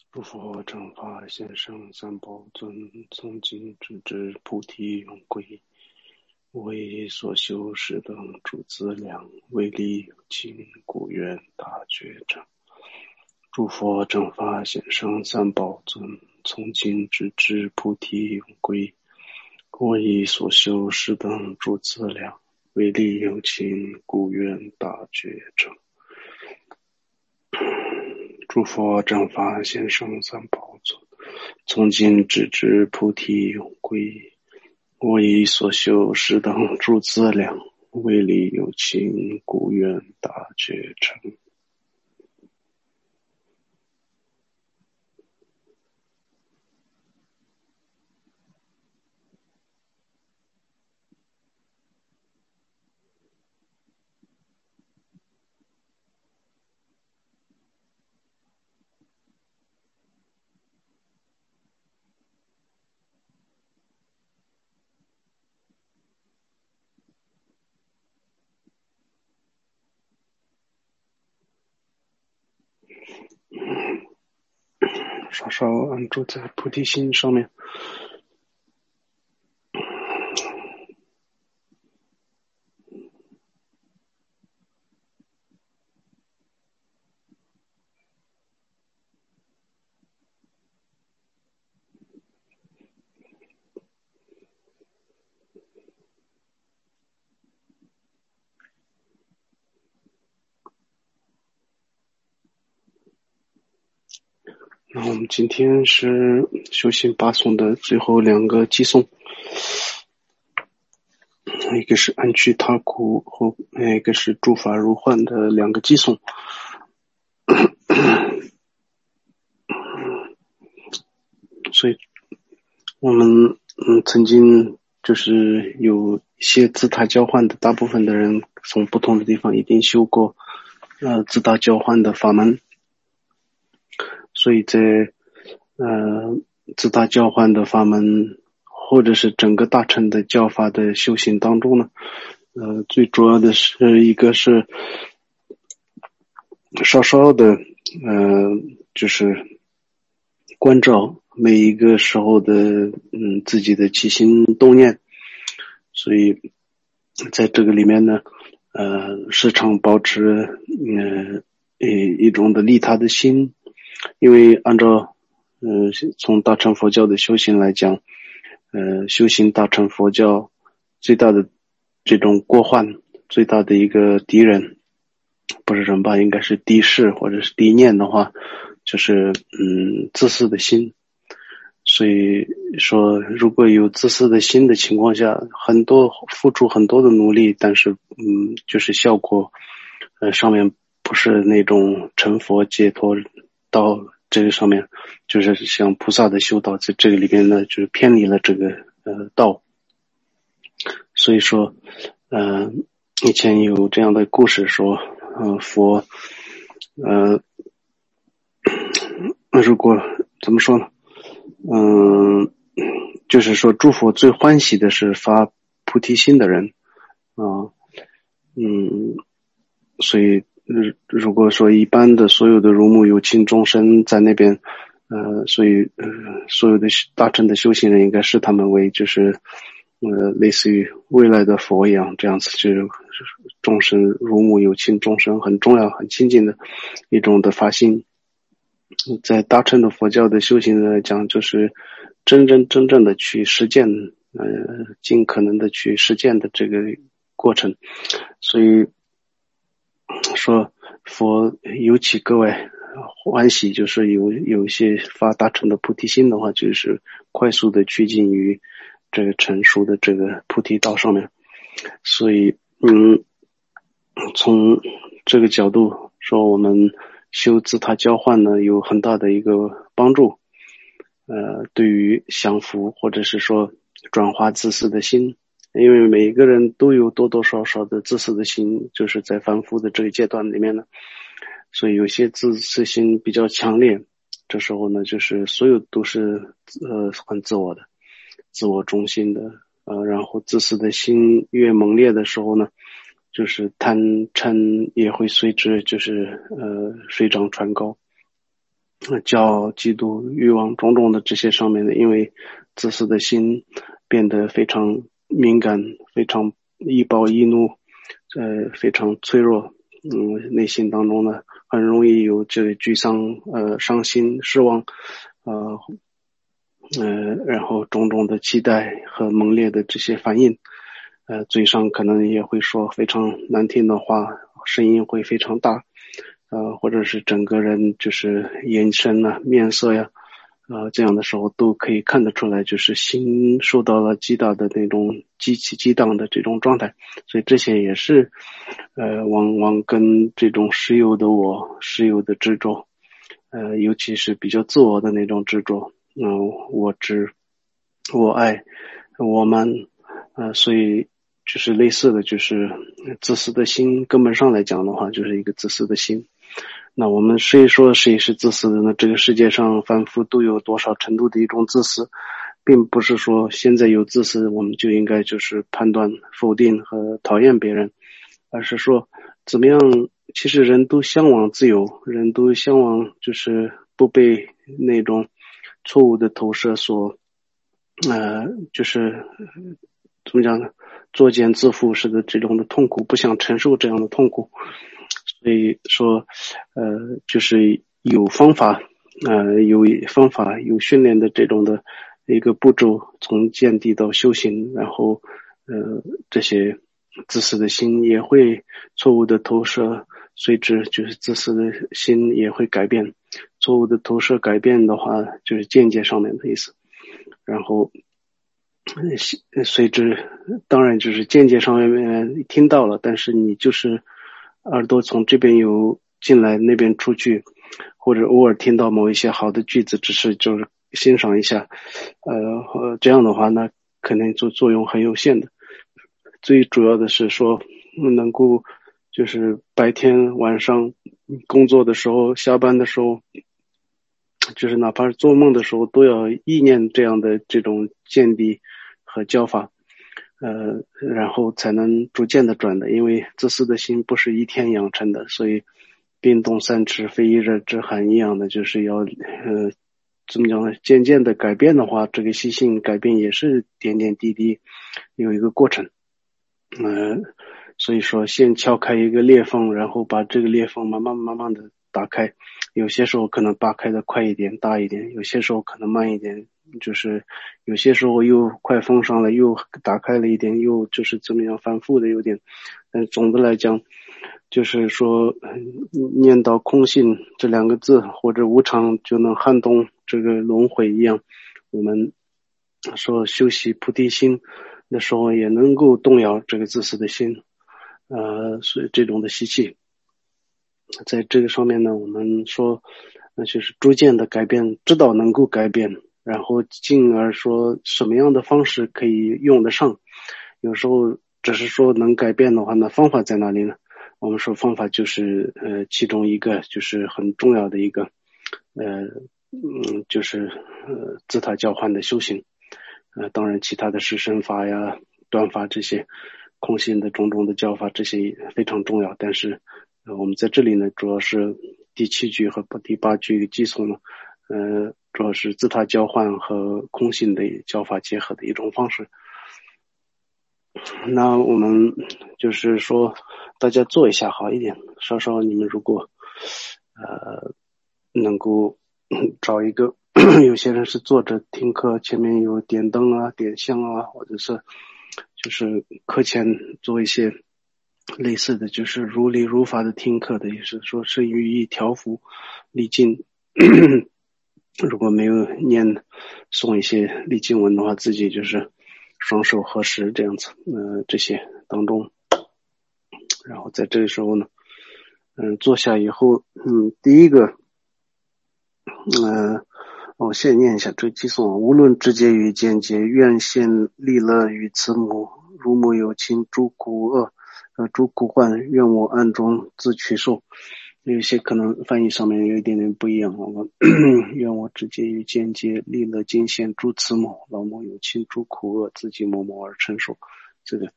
诸佛正法现生三宝尊，从今直至菩提永归。为所修是等诸资粮，为利有情，故愿大觉者。诸佛正法现生三宝尊，从今直至菩提永归。为所修是等诸资粮，为利有情，故愿大觉者。诸佛正法现生三宝尊，从今直至菩提永归。我以所修是等诸资粮，为利有情，故愿大觉成。稍稍安住在菩提心上面。那我们今天是修行八颂的最后两个偈颂，一个是安居他苦，和一个是诸法如幻的两个偈颂。所以我们曾经就是有一些自他交换的，大部分的人从不同的地方一定修过自他交换的法门，所以在自他交换的法门或者是整个大乘的教法的修行当中呢，最主要的是一个是稍稍的就是关照每一个时候的自己的起心动念，所以在这个里面呢时常保持一种的利他的心，因为按照从大乘佛教的修行来讲，修行大乘佛教最大的这种过患，最大的一个敌人，不是人吧，应该是敌视或者是敌念的话，就是自私的心。所以说如果有自私的心的情况下，很多付出很多的努力，但是就是效果上面不是那种成佛解脱到这个上面，就是像菩萨的修道，在这个里边呢就是偏离了这个道。所以说以前有这样的故事说佛如果怎么说呢就是说诸佛最欢喜的是发菩提心的人所以如果说一般的所有的如母有情众生在那边所以所有的大乘的修行人应该视他们为就是类似于未来的佛一样，这样子就是众生如母有情众生很重要很亲近的一种的发心。在大乘的佛教的修行人来讲，就是真正的去实践尽可能的去实践的这个过程。所以说佛尤其格外欢喜，就是有一些发大乘的菩提心的话，就是快速的趋近于这个成熟的这个菩提道上面。所以从这个角度说，我们修自他交换呢有很大的一个帮助，对于降伏或者是说转化自私的心，因为每一个人都有多多少少的自私的心，就是在凡夫的这个阶段里面呢，所以有些自私心比较强烈，这时候呢就是所有都是很自我的自我中心的然后自私的心越猛烈的时候呢，就是贪嗔也会随之就是水涨船高。 骄傲、嫉妒、欲望种种的这些上面的，因为自私的心变得非常敏感，非常易暴易怒，非常脆弱。内心当中呢，很容易有这个沮丧、伤心、失望，然后种种的期待和猛烈的这些反应，嘴上可能也会说非常难听的话，声音会非常大，或者是整个人就是眼神啊、面色呀，这样的时候都可以看得出来，就是心受到了极大的那种激起激荡的这种状态，所以这些也是，往往跟这种实有的我、实有的执着，尤其是比较自我的那种执着，我执、我爱、我慢，所以就是类似的，就是自私的心，根本上来讲的话，就是一个自私的心。那我们谁说谁是自私的呢？这个世界上凡夫都有多少程度的一种自私，并不是说现在有自私，我们就应该就是判断、否定和讨厌别人，而是说怎么样？其实人都向往自由，人都向往就是不被那种错误的投射所，就是怎么讲呢？作茧自缚式的这种的痛苦，不想承受这样的痛苦。所以说，就是有方法，有方法，有训练的这种的一个步骤，从见地到修行，然后，这些自私的心也会错误的投射，随之就是自私的心也会改变，错误的投射改变的话，就是见解上面的意思，然后。随之，当然就是间接上面听到了，但是你就是耳朵从这边有进来，那边出去，或者偶尔听到某一些好的句子，只是就是欣赏一下，这样的话呢，可能作用很有限的。最主要的是说，能够就是白天晚上工作的时候，下班的时候。就是哪怕是做梦的时候，都要意念这样的这种见地和教法，然后才能逐渐的转的。因为自私的心不是一天养成的，所以冰冻三尺非一日之寒一样的，就是要怎么讲呢？渐渐的改变的话，这个习性改变也是点点滴滴有一个过程。所以说先敲开一个裂缝，然后把这个裂缝慢慢的打开。有些时候可能扒开的快一点、大一点，有些时候可能慢一点，就是有些时候又快封上了，又打开了一点，又就是怎么样反复的有点。但总的来讲，就是说念到空性这两个字或者无常就能撼动这个轮回一样，我们说修习菩提心的时候也能够动摇这个自私的心，所以这种的习气。在这个上面呢，我们说，就是逐渐的改变，知道能够改变，然后进而说什么样的方式可以用得上。有时候只是说能改变的话，那方法在哪里呢？我们说方法就是其中一个就是很重要的一个，就是自他交换的修行。当然其他的是身法呀、断法这些空性的种种的教法，这些也非常重要，但是。我们在这里呢，主要是第7句和第8句的寄送呢，主要是自他交换和空性的教法结合的一种方式。那我们就是说，大家做一下好一点。稍稍你们如果能够找一个，有些人是坐着听课，前面有点灯啊、点香啊，或者是就是课前做一些。类似的就是如理如法的听课的，也是说是予以调伏历经。如果没有念诵一些历经文的话，自己就是双手合十这样子，这些当中，然后在这个时候呢，坐下以后，第一个，我先念一下这寄颂：无论直接与间接，愿现利乐与慈母，如母有亲，诸苦厄。诸苦患，愿我暗中自取受。有些可能翻译上面有一点点不一样。我们愿我直接与间接，利乐尽现诸慈母，老母有亲，诸苦厄，自己默默而承受。这个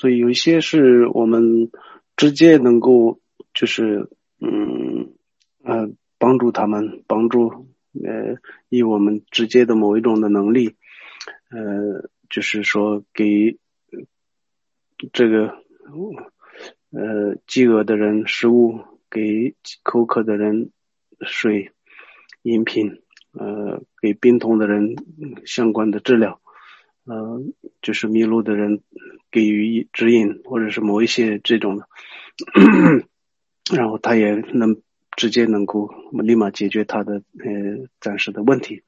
所以有一些是我们直接能够就是帮助他们，帮助以我们直接的某一种的能力，就是说给这个饥饿的人食物，给口渴的人水饮品，给病痛的人相关的治疗，就是迷路的人给予指引，或者是某一些这种的然后他也能直接能够立马解决他的暂时的问题。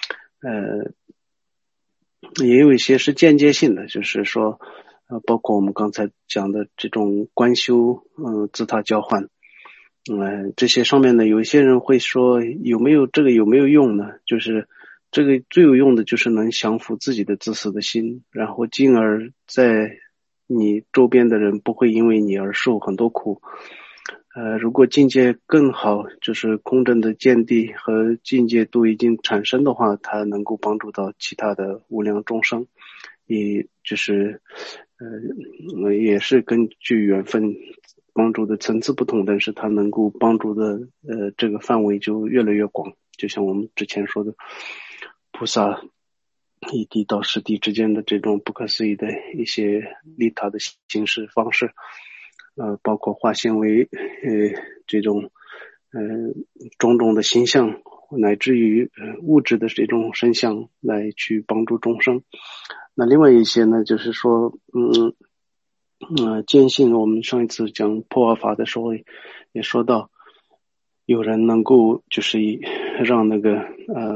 也有一些是间接性的，就是说包括我们刚才讲的这种观修自他交换，这些上面呢，有一些人会说有没有用呢？就是这个最有用的就是能降服自己的自私的心，然后进而在你周边的人不会因为你而受很多苦。如果境界更好，就是空正的见地和境界都已经产生的话，它能够帮助到其他的无量众生，也就是也是根据缘分帮助的层次不同，但是它能够帮助的这个范围就越来越广。就像我们之前说的，菩萨一地到十地之间的这种不可思议的一些利他的形式方式，包括化现为这种种种的形象，乃至于物质的这种身相来去帮助众生。那另外一些呢，就是说坚信我们上一次讲破瓦法的时候也说到，有人能够就是让那个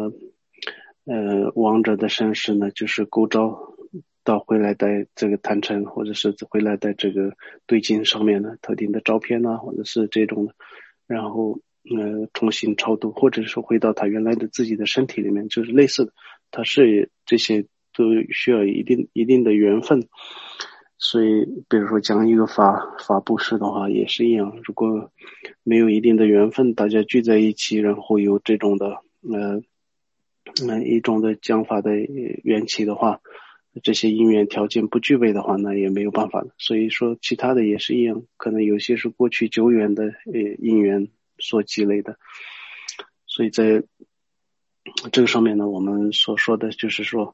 亡者的身世呢，就是构造到回来在这个坛城，或者是回来在这个对镜上面的特定的照片啊，或者是这种的，然后重新超度，或者是回到他原来的自己的身体里面，就是类似的，它是这些都需要一定的缘分。所以比如说讲一个法布施的话也是一样，如果没有一定的缘分，大家聚在一起，然后有这种的一种的讲法的缘起的话，这些因缘条件不具备的话，那也没有办法的。所以说其他的也是一样，可能有些是过去久远的因缘所积累的。所以在这个上面呢，我们所说的就是说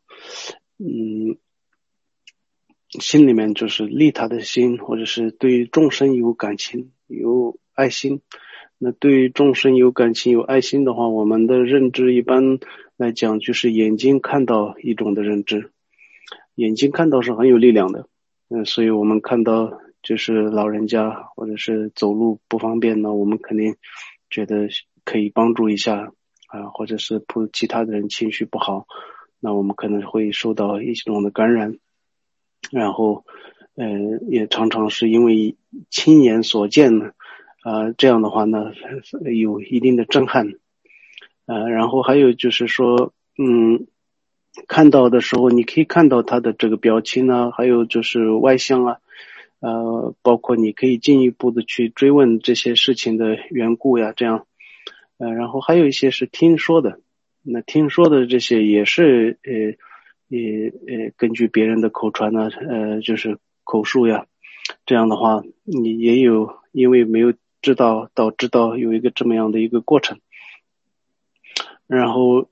心里面就是利他的心，或者是对于众生有感情有爱心。那对于众生有感情有爱心的话，我们的认知一般来讲就是眼睛看到一种的认知，眼睛看到是很有力量的。所以我们看到就是老人家或者是走路不方便呢，我们肯定觉得可以帮助一下或者是其他的人情绪不好，那我们可能会受到一种的感染。然后也常常是因为亲眼所见呢这样的话呢有一定的震撼。然后还有就是说看到的时候你可以看到他的这个表情啊，还有就是外相啊，包括你可以进一步的去追问这些事情的缘故呀，这样然后还有一些是听说的，那听说的这些也是根据别人的口传呢就是口述呀，这样的话你也有因为没有知道有一个这么样的一个过程。然后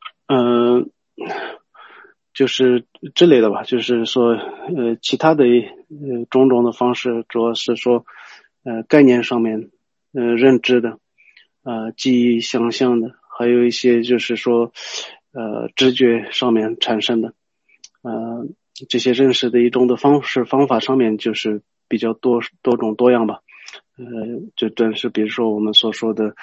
就是之类的吧，就是说其他的种种的方式，主要是说概念上面认知的记忆想象的，还有一些就是说知觉上面产生的这些认识的一种的方法上面就是比较多种多样吧。就但是比如说我们所说的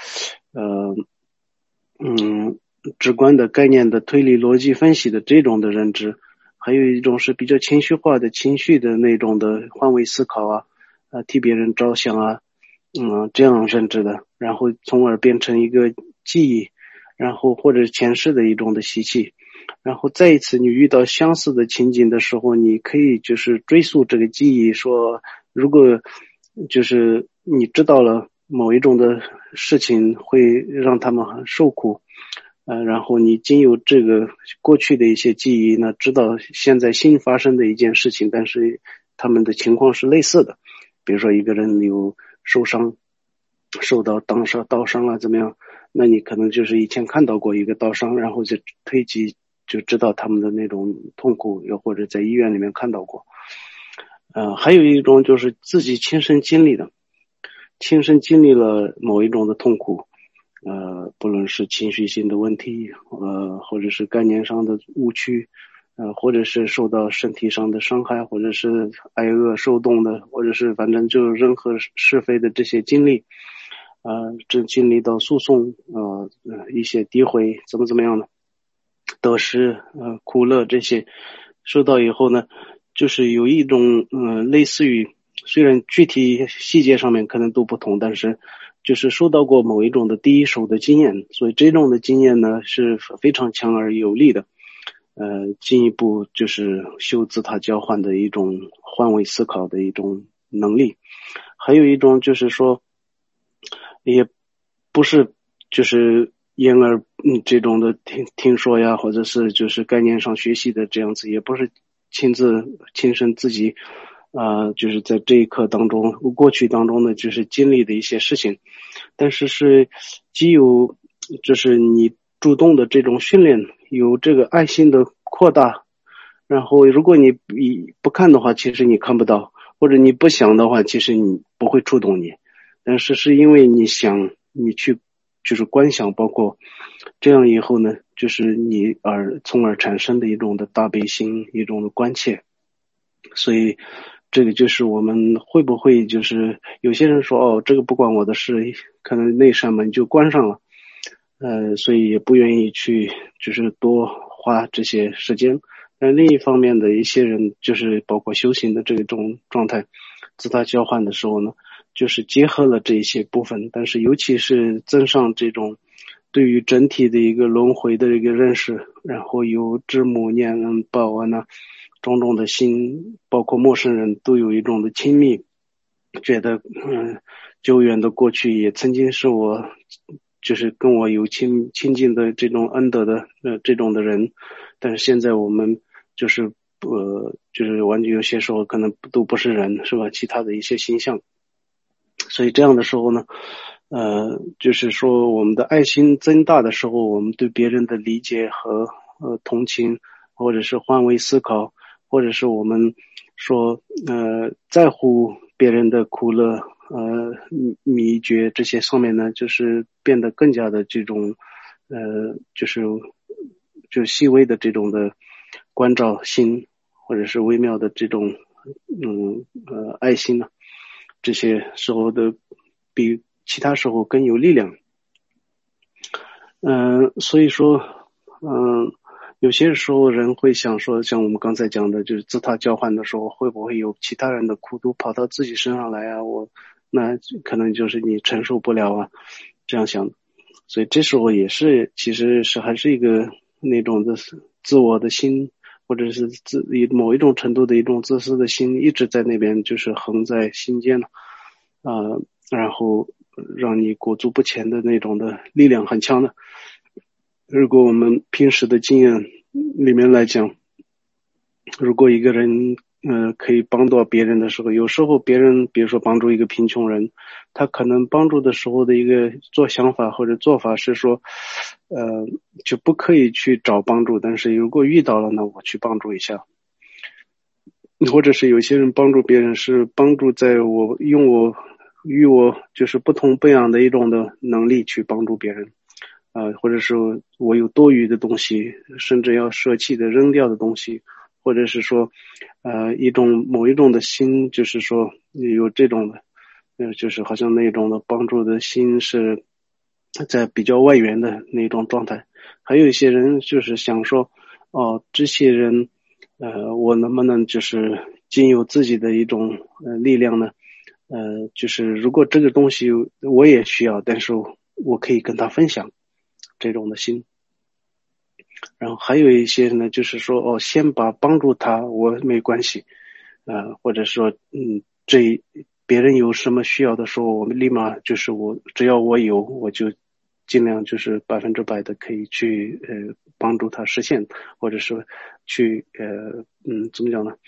直观的概念的推理逻辑分析的这种的认知，还有一种是比较情绪化的情绪的那种的换位思考啊替别人着想啊这样认知的，然后从而变成一个记忆，然后或者前世的一种的习气，然后再一次你遇到相似的情景的时候，你可以就是追溯这个记忆，说如果就是你知道了某一种的事情会让他们很受苦然后你经由这个过去的一些记忆呢，知道现在新发生的一件事情，但是他们的情况是类似的。比如说一个人有受伤，受到刀伤啊怎么样，那你可能就是以前看到过一个刀伤，然后就推及就知道他们的那种痛苦，又或者在医院里面看到过。还有一种就是自己亲身经历了某一种的痛苦，不论是情绪性的问题，或者是概念上的误区，或者是受到身体上的伤害，或者是挨饿受冻的，或者是反正就任何是非的这些经历，这经历到诉讼，一些诋毁，怎么样呢？得失，苦乐这些，受到以后呢，就是有一种类似于，虽然具体细节上面可能都不同，但是就是受到过某一种的第一手的经验，所以这种的经验呢是非常强而有力的，进一步就是修自他交换的一种换位思考的一种能力。还有一种就是说，也不是就是因而这种的听说呀，或者是就是概念上学习的这样子，也不是亲身自己就是在这一刻当中过去当中呢就是经历的一些事情，但是是既有就是你主动的这种训练，有这个爱心的扩大，然后如果你不看的话，其实你看不到，或者你不想的话，其实你不会触动你，但是是因为你想你去就是观想，包括这样以后呢，就是你从而产生的一种的大悲心，一种的关切。所以这个就是我们会不会就是有些人说这个不关我的事，可能那扇门就关上了，所以也不愿意去就是多花这些时间。但另一方面的一些人就是包括修行的这种状态，自他交换的时候呢，就是结合了这一些部分，但是尤其是增上这种对于整体的一个轮回的一个认识，然后有知母念恩报恩呢种种的心，包括陌生人都有一种的亲密，觉得久远的过去也曾经是我就是跟我有亲近的这种恩德的这种的人，但是现在我们就是就是完全有些时候可能都不是人，是吧？其他的一些形象，所以这样的时候呢，就是说我们的爱心增大的时候，我们对别人的理解和同情，或者是换位思考，或者是我们说在乎别人的苦乐，秘诀这些上面呢，就是变得更加的这种就细微的这种的关照心，或者是微妙的这种爱心呢，这些时候的比其他时候更有力量。所以说有些时候人会想说，像我们刚才讲的，就是自他交换的时候，会不会有其他人的苦毒跑到自己身上来啊？那可能就是你承受不了啊，这样想。所以这时候也是，其实是还是一个那种的自我的心，或者是某一种程度的一种自私的心，一直在那边就是横在心间了，然后让你裹足不前的那种的力量很强的。如果我们平时的经验里面来讲，如果一个人可以帮到别人的时候，有时候别人比如说帮助一个贫穷人，他可能帮助的时候的一个想法或者做法是说就不可以去找帮助，但是如果遇到了呢，我去帮助一下。或者是有些人帮助别人是帮助在我与我就是不同不样的一种的能力去帮助别人，或者是我有多余的东西，甚至要舍弃的扔掉的东西，或者是说某一种的心，就是说有这种的就是好像那种的帮助的心是在比较外缘的那种状态。还有一些人就是想说这些人我能不能就是经由自己的一种力量呢，就是如果这个东西我也需要，但是我可以跟他分享这种的心。然后还有一些呢，就是说先把帮助他我没关系，或者说别人有什么需要的时候，我们立马就是只要我有，我就尽量就是100%的可以去帮助他实现，或者说去怎么讲呢？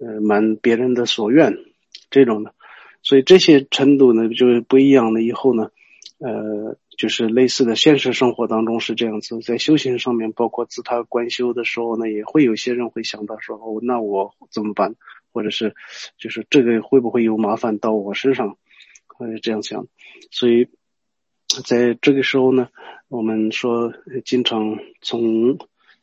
满别人的所愿这种的。所以这些程度呢就是不一样的。以后呢就是类似的现实生活当中是这样子，在修行上面包括自他观修的时候呢，也会有些人会想到说那我怎么办，或者是就是这个会不会有麻烦到我身上，这样想。所以在这个时候呢，我们说经常从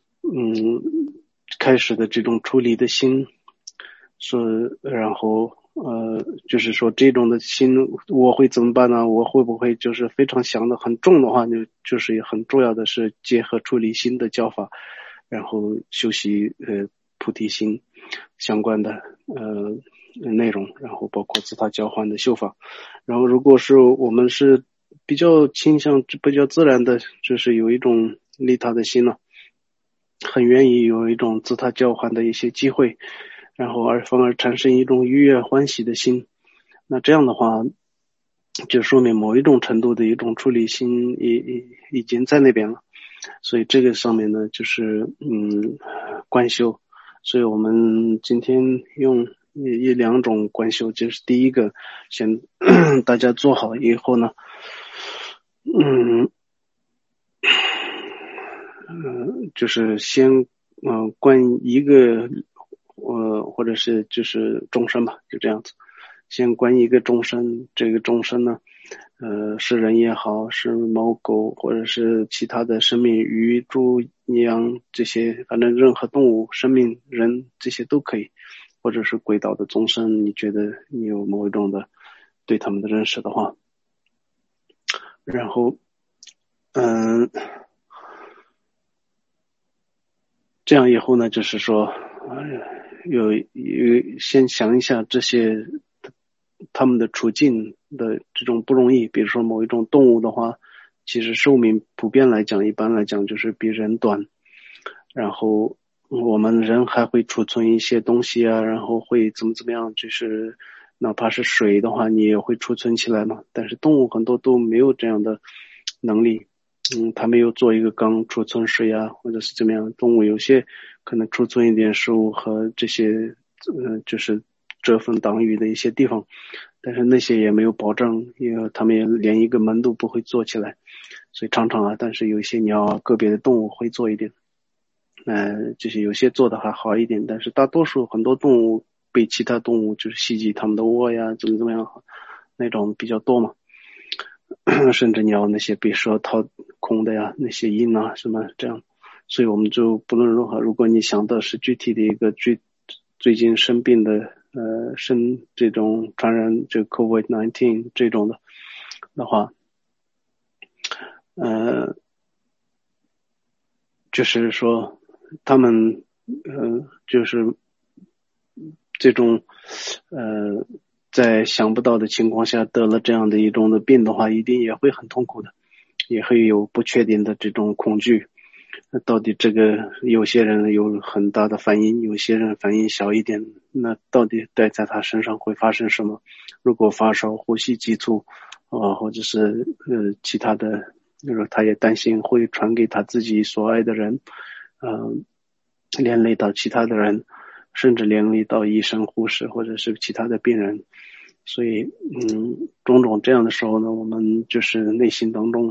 开始的这种处理的心，说然后就是说这种的心我会怎么办呢？我会不会就是非常想的很重的话，就是很重要的是结合处理心的教法，然后修习菩提心相关的内容，然后包括自他交换的修法。然后如果是我们是比较倾向比较自然的，就是有一种利他的心了，很愿意有一种自他交换的一些机会，然后反而产生一种愉悦欢喜的心，那这样的话就说明某一种程度的一种处理心已经在那边了。所以这个上面呢就是观修。所以我们今天用两种观修，就是第一个先大家做好以后呢就是先观一个或者是就是众生吧，就这样子，先观一个众生。这个众生呢是人也好，是猫狗或者是其他的生命，鱼猪羊这些，反正任何动物生命人这些都可以，或者是轨道的众生，你觉得你有某一种的对他们的认识的话，然后这样以后呢，就是说先想一下这些他们的处境的这种不容易。比如说某一种动物的话，其实寿命普遍来讲，一般来讲就是比人短，然后我们人还会储存一些东西啊，然后会怎么样，就是哪怕是水的话你也会储存起来嘛。但是动物很多都没有这样的能力，它没有做一个缸储存水啊，或者是怎么样。动物有些可能储存一点食物和这些就是遮风挡雨的一些地方，但是那些也没有保证，因为他们也连一个门都不会做起来。所以常常啊，但是有一些鸟啊，个别的动物会做一点，就是有些做的还好一点，但是大多数很多动物被其他动物就是袭击他们的窝呀，怎么样那种比较多嘛。甚至鸟那些被蛇掏空的呀，那些鹰啊什么这样。所以我们就不论如何，如果你想到是具体的一个最近生病的生这种传染这 COVID-19 这种的话，就是说他们就是这种在想不到的情况下得了这样的一种的病的话，一定也会很痛苦的，也会有不确定的这种恐惧。那到底这个有些人有很大的反应，有些人反应小一点，那到底在他身上会发生什么？如果发烧、呼吸急促或者是其他的，就是他也担心会传给他自己所爱的人，连累到其他的人，甚至连累到医生、护士或者是其他的病人。所以种种这样的时候呢，我们就是内心当中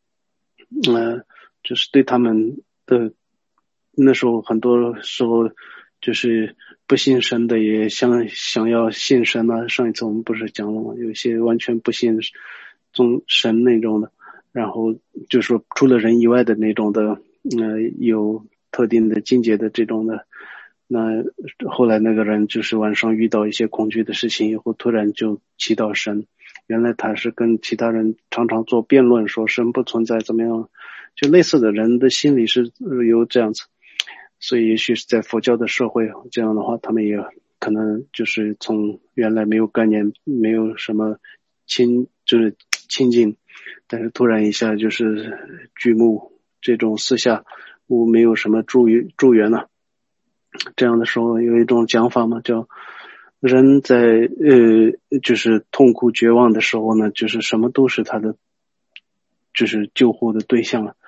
就是对他们的那时候很多时候就是不信神的也想要信神啊。上一次我们不是讲了吗？有些完全不信神那种的，然后就是说除了人以外的那种的有特定的境界的这种的。那后来那个人就是晚上遇到一些恐惧的事情以后，突然就祈祷神，原来他是跟其他人常常做辩论，说神不存在怎么样，就类似的人的心理是有这样子。所以也许是在佛教的社会，这样的话他们也可能就是从原来没有概念，没有什么就是亲近，但是突然一下就是举目这种四下无没有什么助缘了。这样的时候有一种讲法嘛，叫人在就是痛苦绝望的时候呢，就是什么都是他的就是救护的对象了。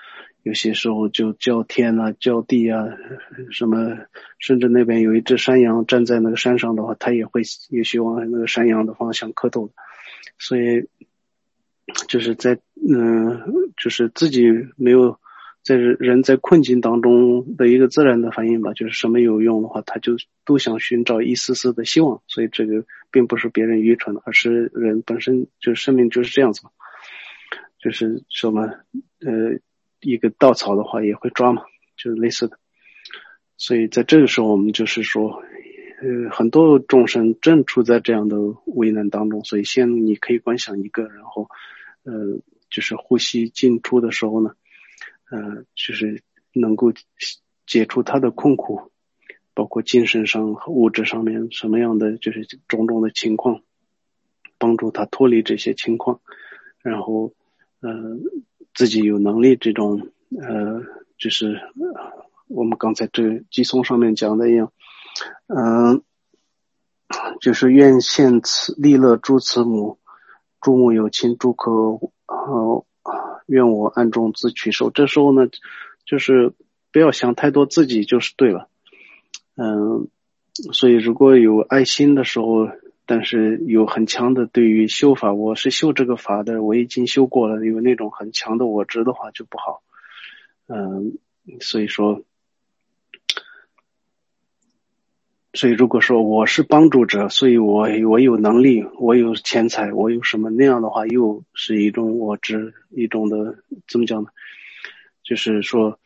有些时候就叫天啊叫地啊，什么甚至那边有一只山羊站在那个山上的话，它也许往那个山羊的方向磕头。所以就是就是自己没有在人在困境当中的一个自然的反应吧，就是什么有用的话，他就都想寻找一丝丝的希望。所以这个并不是别人愚蠢，而是人本身就是生命就是这样子嘛，就是什么一个稻草的话也会抓嘛，就是类似的。所以在这个时候我们就是说很多众生正处在这样的危难当中，所以先你可以观想一个，然后就是呼吸进出的时候呢就是能够解除他的困苦，包括精神上和物质上面什么样的就是种种的情况，帮助他脱离这些情况，然后自己有能力这种就是我们刚才这个寄送上面讲的一样，就是愿现此利乐诸慈母，诸母有亲，诸可愿我暗中自取受。这时候呢，就是不要想太多，自己就是对了。所以如果有爱心的时候，但是有很强的对于修法，我是修这个法的，我已经修过了，有那种很强的我执的话就不好。所以如果说我是帮助者，所以我有能力，我有钱财，我有什么那样的话，又是一种我执，一种的怎么讲呢？就是说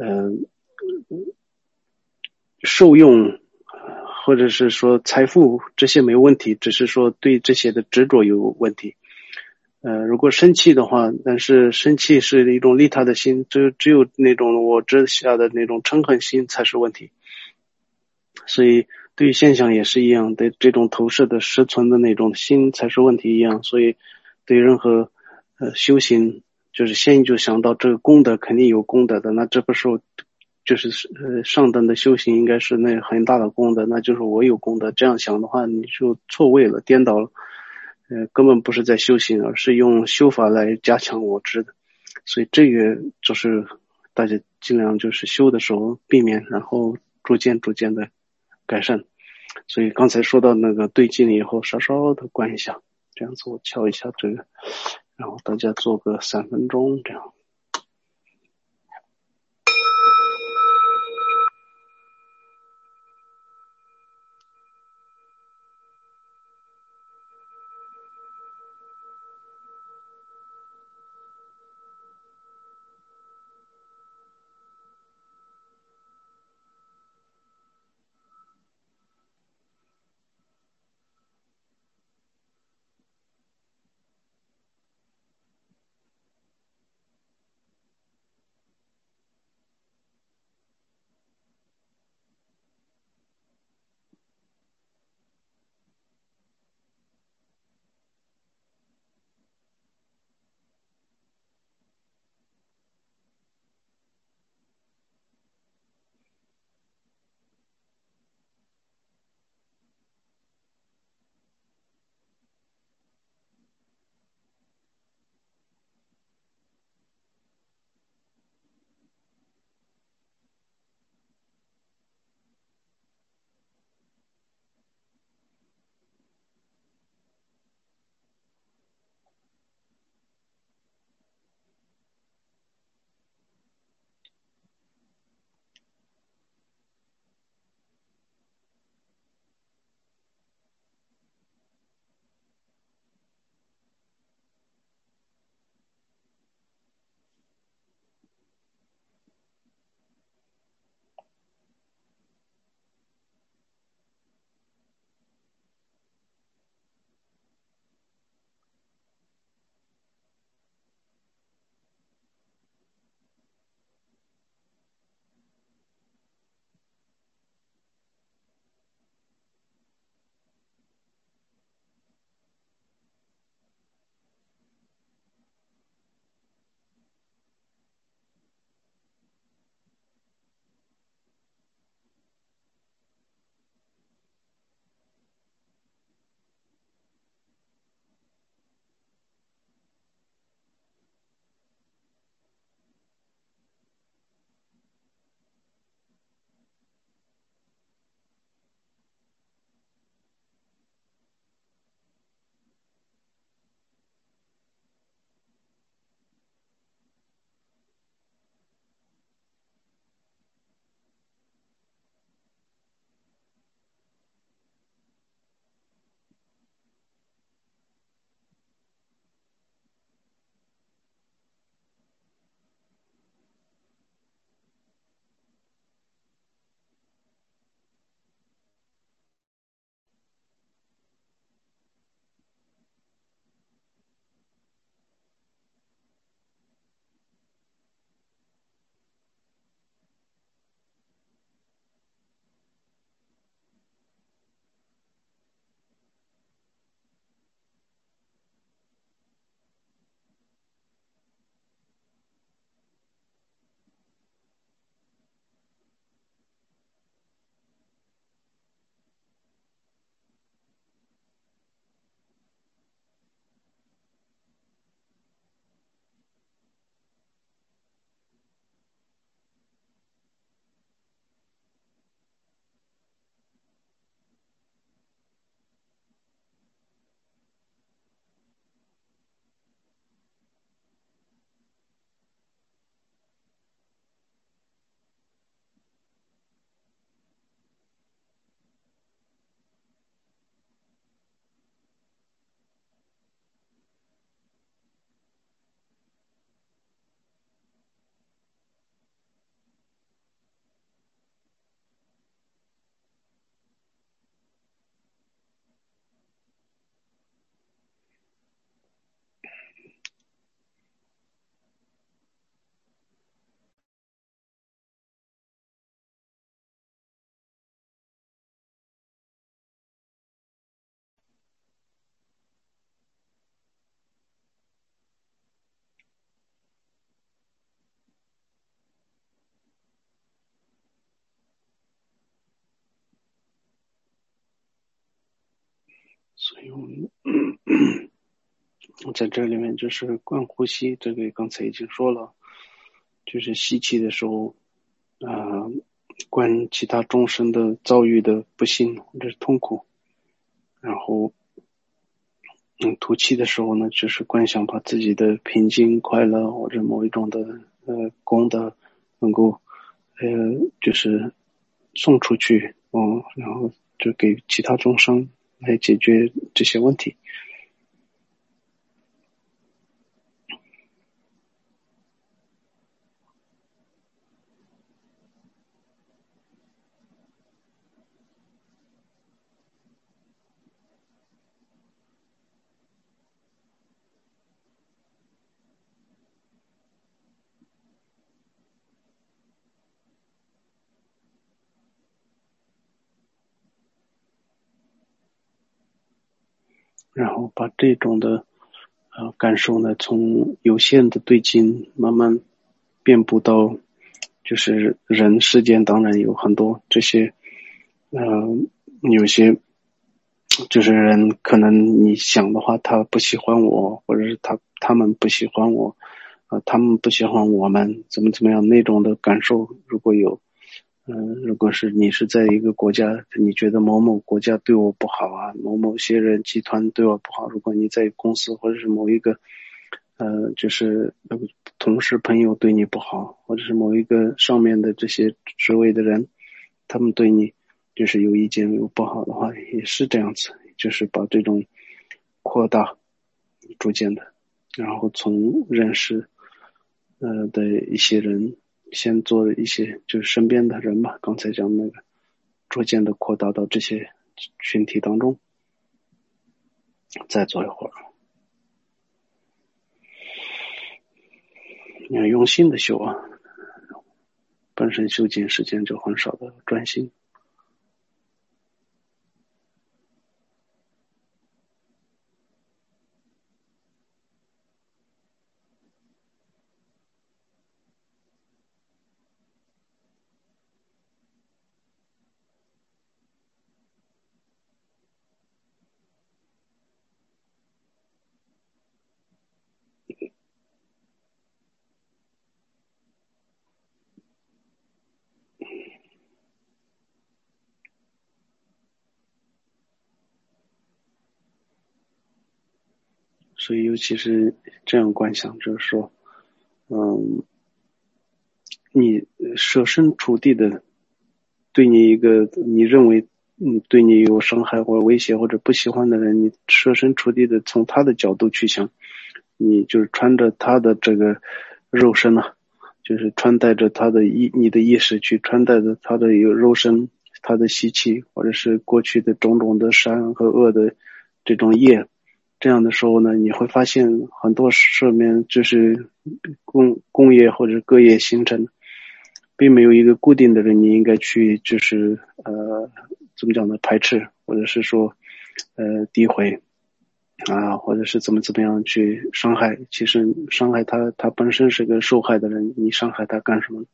受用或者是说财富这些没问题，只是说对这些的执着有问题。如果生气的话，但是生气是一种利他的心，只有那种我执下的那种嗔恨心才是问题。所以对于现象也是一样的，这种投射的实存的那种心才是问题一样。所以对任何修行，就是先就想到这个功德肯定有功德的，那这个时候就是上等的修行应该是那很大的功德，那就是我有功德。这样想的话，你就错位了，颠倒了。根本不是在修行，而是用修法来加强我执的。所以这个就是大家尽量就是修的时候避免，然后逐渐的改善。所以刚才说到那个对劲了以后，稍稍的关一下，这样子我敲一下这个，然后大家做个3分钟这样。 所以我们在这里面就是观呼吸，这个刚才已经说了，就是吸气的时候观其他众生的遭遇的不幸或者是痛苦，然后吐气的时候呢，就是观想把自己的平静快乐或者某一种的功德能够就是送出去，然后就给其他众生来解决这些问题。然后把这种的感受呢，从有限的对境慢慢遍布到，就是人世间当然有很多这些，有些就是人可能你想的话，他不喜欢我，或者是他们不喜欢我，他们不喜欢我们，怎么样那种的感受，如果有。如果是你是在一个国家，你觉得某某国家对我不好啊，某些人集团对我不好，如果你在公司或者是某一个就是同事朋友对你不好，或者是某一个上面的这些职位的人，他们对你就是有意见有不好的话，也是这样子，就是把这种扩大逐渐的，然后从认识的一些人先做一些就是身边的人吧，刚才讲那个逐渐的扩大到这些群体当中，再做一会儿。你要用心的修啊，本身修行时间就很少的专心。所以尤其是这样观想，就是说你设身处地的对你一个你认为对你有伤害或威胁或者不喜欢的人，你设身处地的从他的角度去想，你就是穿着他的这个肉身啊，就是穿戴着他的你的意识去穿戴着他的一个肉身，他的习气或者是过去的种种的善和恶的这种业，这样的时候呢，你会发现很多上面就是工业或者各业形成，并没有一个固定的人你应该去就是怎么讲呢，排斥或者是说诋毁或者是怎么样去伤害。其实伤害他本身是个受害的人，你伤害他干什么？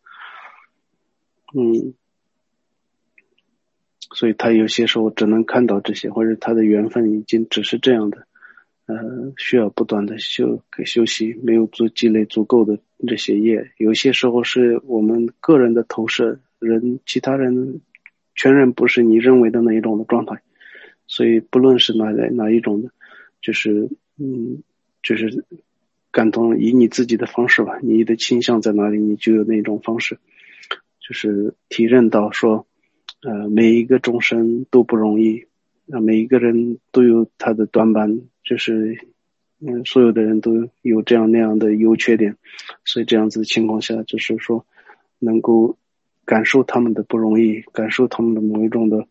所以他有些时候只能看到这些，或者他的缘分已经只是这样的，需要不断的休息，没有积累足够的这些业。有些时候是我们个人的投射，其他人全然不是你认为的那一种的状态。所以不论是哪一种的，就是就是感同以你自己的方式吧，你的倾向在哪里，你就有那种方式，就是体认到说，每一个众生都不容易，每一个人都有他的短板，就是所有的人都有这样那样的优缺点，所以这样子的情况下，就是说能够感受他们的不容易，感受他们的某一种的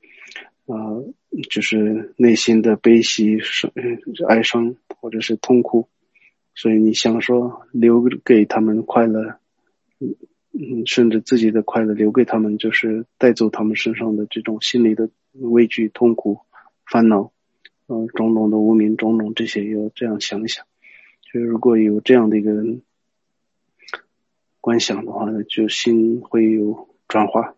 就是内心的悲喜、哀伤或者是痛苦，所以你想说留给他们快乐，甚至自己的快乐留给他们，就是带走他们身上的这种心理的畏惧、痛苦、烦恼，种种的无明，种种这些，要这样想一想。就是如果有这样的一个观想的话呢，就心会有转化。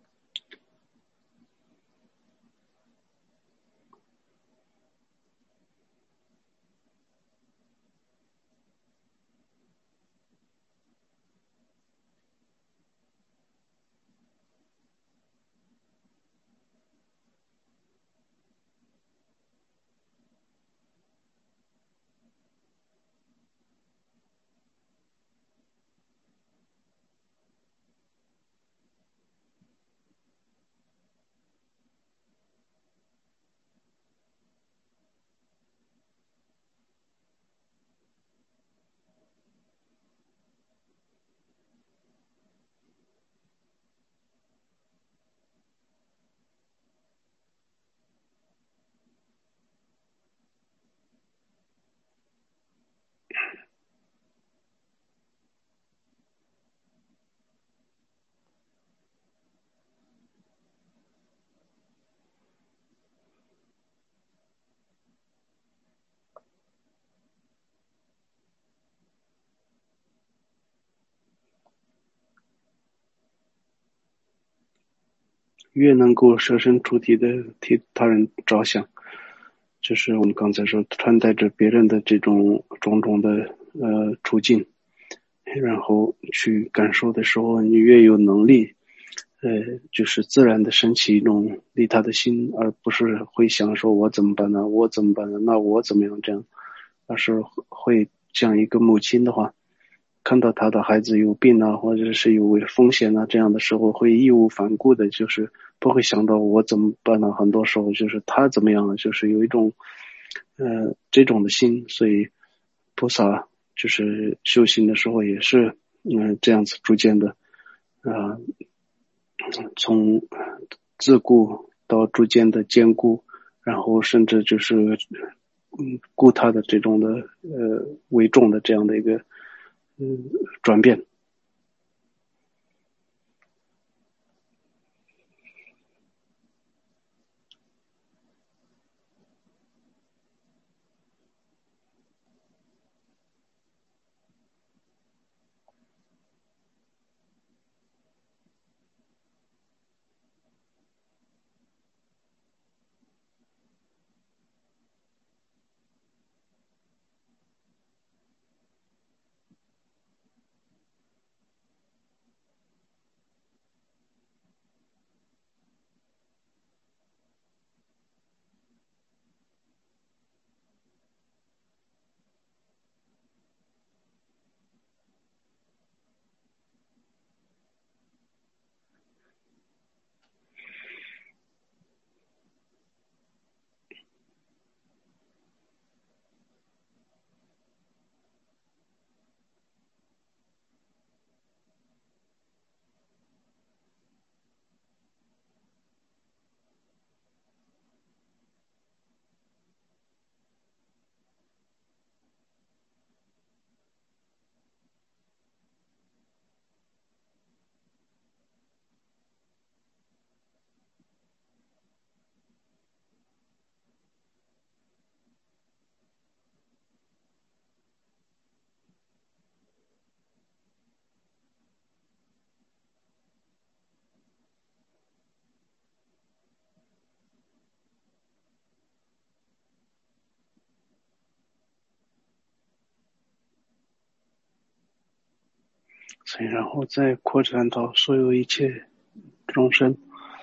越能够设身处地的替他人着想，就是我们刚才说穿戴着别人的这种种种的处境，然后去感受的时候，你越有能力就是自然的升起一种利他的心，而不是会想说我怎么办呢，我怎么办呢，那我怎么样这样，而是会像一个母亲的话，看到他的孩子有病啊，或者是有风险啊，这样的时候会义无反顾的，就是不会想到我怎么办呢，很多时候就是他怎么样了，就是有一种这种的心，所以菩萨就是修行的时候也是这样子逐渐的啊、从自顾到逐渐的兼顾，然后甚至就是顾他的这种的为重的这样的一个转变。所以然后再扩展到所有一切众生，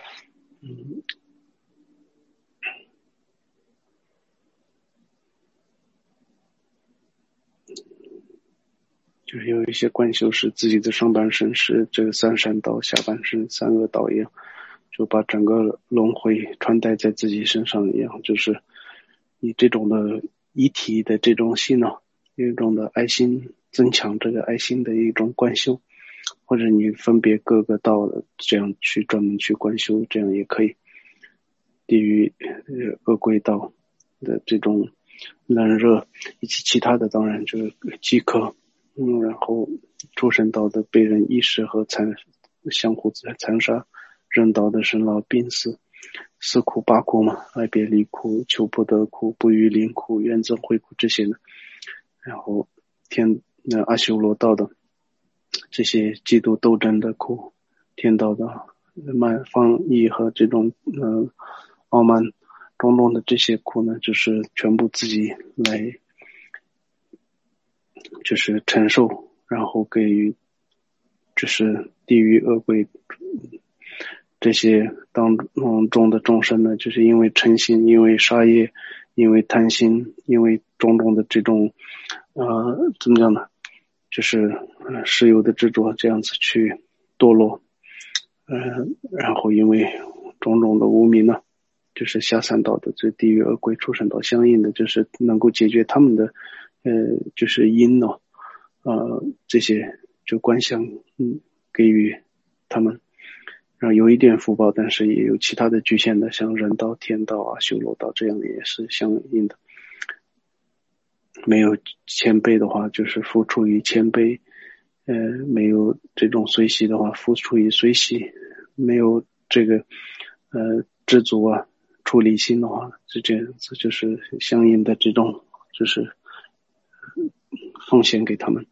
就是有一些观修是自己的上半身是这个三善道，下半身三恶道一样，就把整个轮回穿戴在自己身上一样，就是以这种的一体的这种心呢，有一种的爱心，增强这个爱心的一种观修，或者你分别各个道的这样去专门去观修，这样也可以。地狱恶鬼道的这种冷热以及其他的，当然就是饥渴，然后畜生道的被人意识和相互残杀，人道的生老病死，四苦八苦嘛，爱别离苦、求不得苦、不欲临苦、怨憎会苦这些呢，然后阿修罗道的这些嫉妒斗争的苦，天道的放逸和这种傲慢种种的这些苦呢，就是全部自己来就是承受，然后给予就是地狱恶鬼这些当中的众生呢，就是因为嗔心，因为杀业，因为贪心，因为种种的这种怎么讲呢，就是石油的执着这样子去堕落，然后因为种种的无明呢，就是下三道的这地狱恶鬼畜生道相应的，就是能够解决他们的就是因呢，这些就观想给予他们，然后有一点福报，但是也有其他的局限的，像人道、天道啊、修罗道这样的也是相应的。 没有谦卑的话，就是付出于谦卑；没有这种随喜的话，付出于随喜；没有这个知足啊、出离心的话，这样子就是相应的这种就是奉献给他们。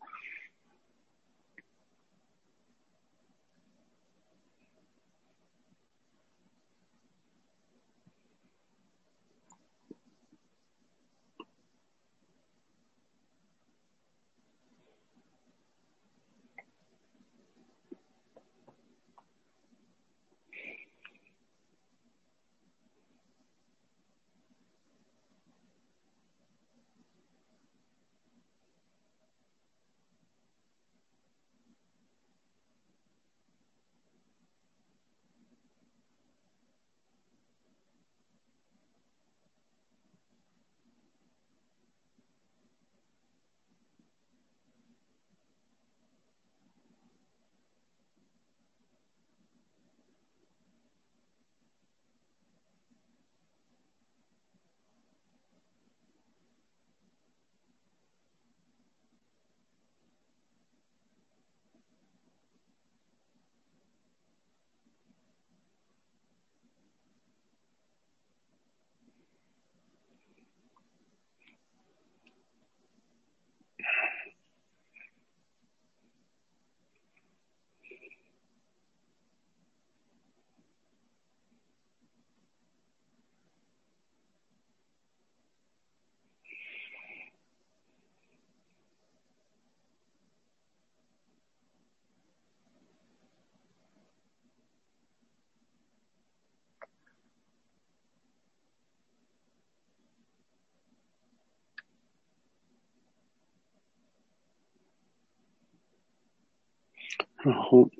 然后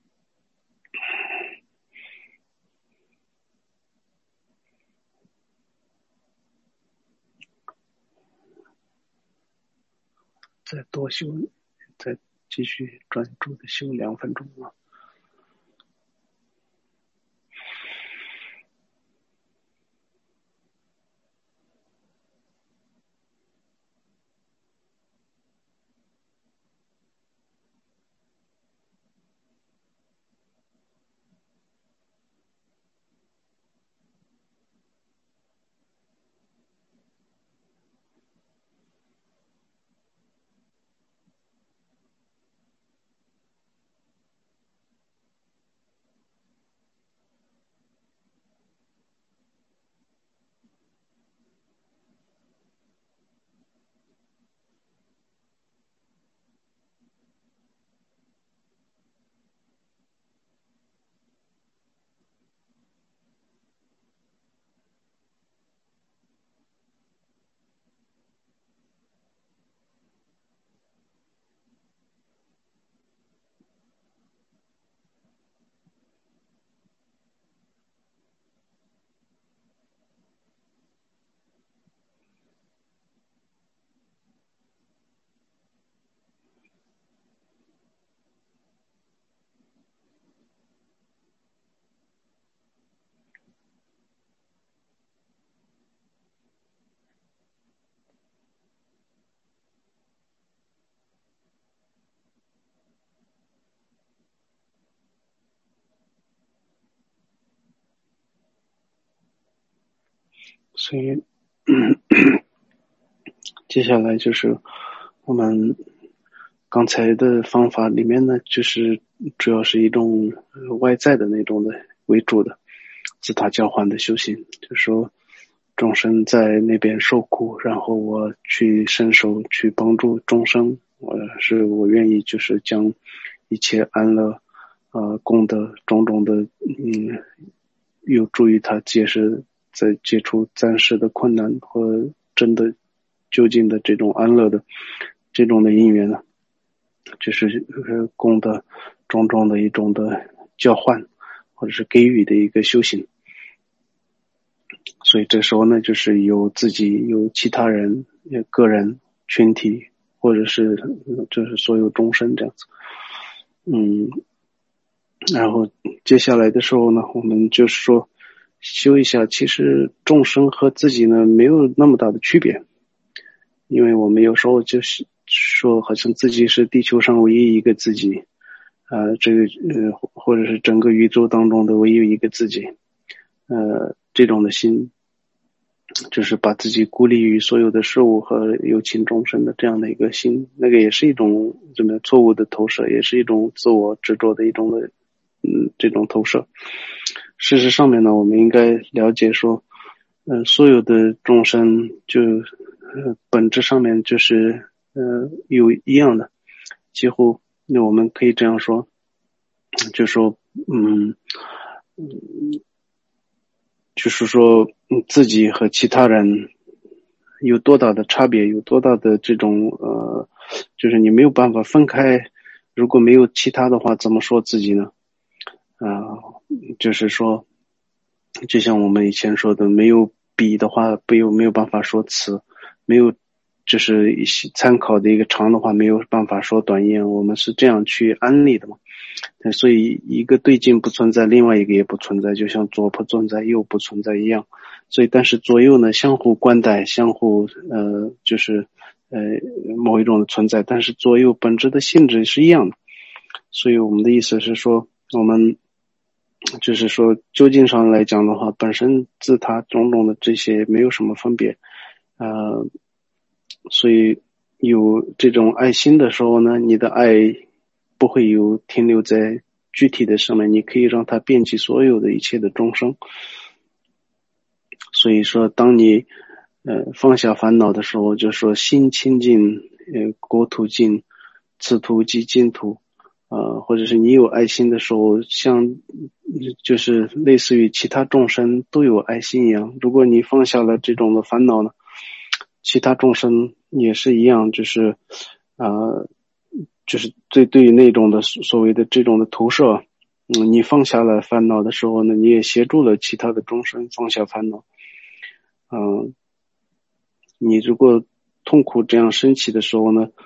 再多修，再继续专注的修2分钟啊。所以接下来就是我们刚才的方法里面呢，就是主要是一种外在的那种的为主的自他交换的修行，就是说众生在那边受苦，然后我去伸手去帮助众生，我愿意就是将一切安乐功德种种的有助于他在解除暂时的困难和真的究竟的这种安乐的这种的因缘呢，就是功德种种的一种的交换或者是给予的一个修行。所以这时候呢，就是有自己有其他人个人群体或者是就是所有众生这样子。然后接下来的时候呢，我们就是说修一下，其实众生和自己呢没有那么大的区别。 因为我们有时候就是说，好像自己是地球上唯一一个自己，或者是整个宇宙当中的唯一一个自己，这种的心，就是把自己孤立于所有的事物和有情众生的这样的一个心，那个也是一种怎么错误的投射，也是一种自我执着的一种的，这种投射。事实上面呢，我们应该了解说，所有的众生就本质上面就是有一样的，几乎那我们可以这样说，就说就是说自己和其他人有多大的差别，有多大的这种就是你没有办法分开，如果没有其他的话，怎么说自己呢？就是说，就像我们以前说的，没有笔的话，没有办法说词，没有就是一些参考的一个长的话，没有办法说短言，我们是这样去安利的嘛。所以一个对境不存在，另外一个也不存在，就像左不存在，右不存在一样。所以，但是左右呢相互关待，相互就是某一种的存在，但是左右本质的性质是一样的。所以我们的意思是说，我们就是说，究竟上来讲的话，本身自他种种的这些没有什么分别，所以有这种爱心的时候呢，你的爱不会有停留在具体的上面，你可以让它遍及所有的一切的众生。所以说，当你放下烦恼的时候，就说心清净，国土净，此土即净土。或者是你有爱心的时候，像就是类似于其他众生都有爱心一样。如果你放下了这种的烦恼呢，其他众生也是一样，就是就是对于那种的所谓的这种的投射，你放下了烦恼的时候呢，你也协助了其他的众生放下烦恼。你如果痛苦这样升起的时候呢，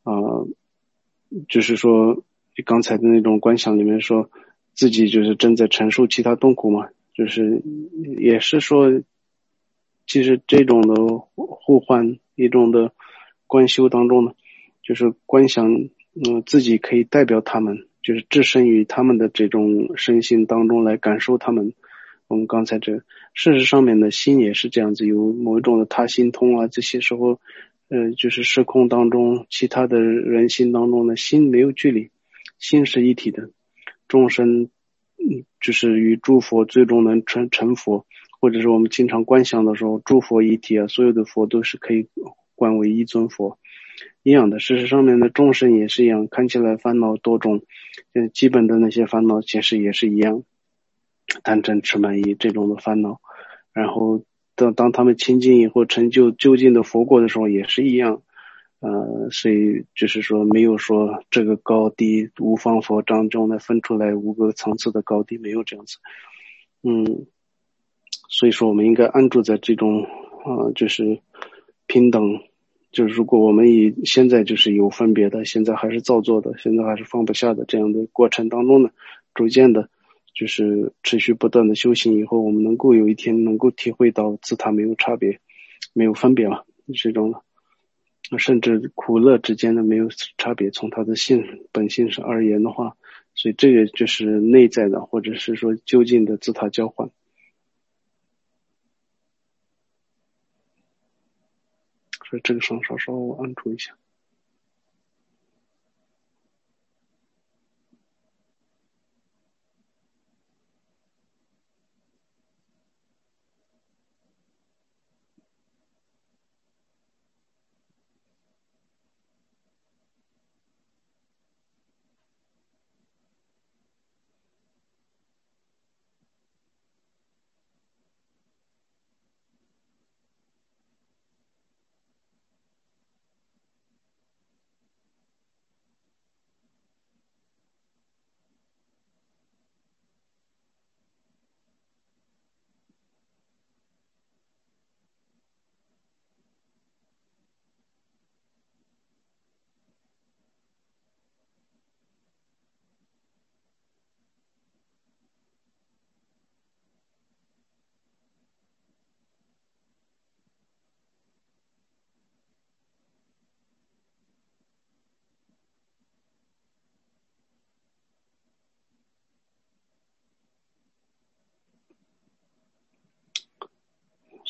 就是说刚才的那种观想里面说自己就是正在承受其他痛苦嘛，就是也是说，其实这种的互换一种的观修当中呢，就是观想，自己可以代表他们，就是置身于他们的这种身心当中来感受他们。我们刚才这事实上面的心也是这样子，有某一种的他心通啊，这些时候，就是时空当中其他的人心当中的心没有距离，心是一体的，众生，就是与诸佛最终能成佛，或者是我们经常观想的时候，诸佛一体啊，所有的佛都是可以观为一尊佛一样的。事实上面的众生也是一样，看起来烦恼多种，基本的那些烦恼其实也是一样。贪嗔痴慢疑这种的烦恼，然后当他们清净以后成就究竟的佛果的时候也是一样，所以就是说没有说这个高低无方佛当中呢分出来5个层次的高低，没有这样子。所以说我们应该安住在这种就是平等，就是如果我们现在就是有分别的，现在还是造作的，现在还是放不下的这样的过程当中呢，逐渐的就是持续不断的修行以后，我们能够有一天能够体会到自他没有差别，没有分别嘛，这种甚至苦乐之间的没有差别，从他的本性上而言的话，所以这个就是内在的或者是说究竟的自他交换。所以这个上稍稍安住一下。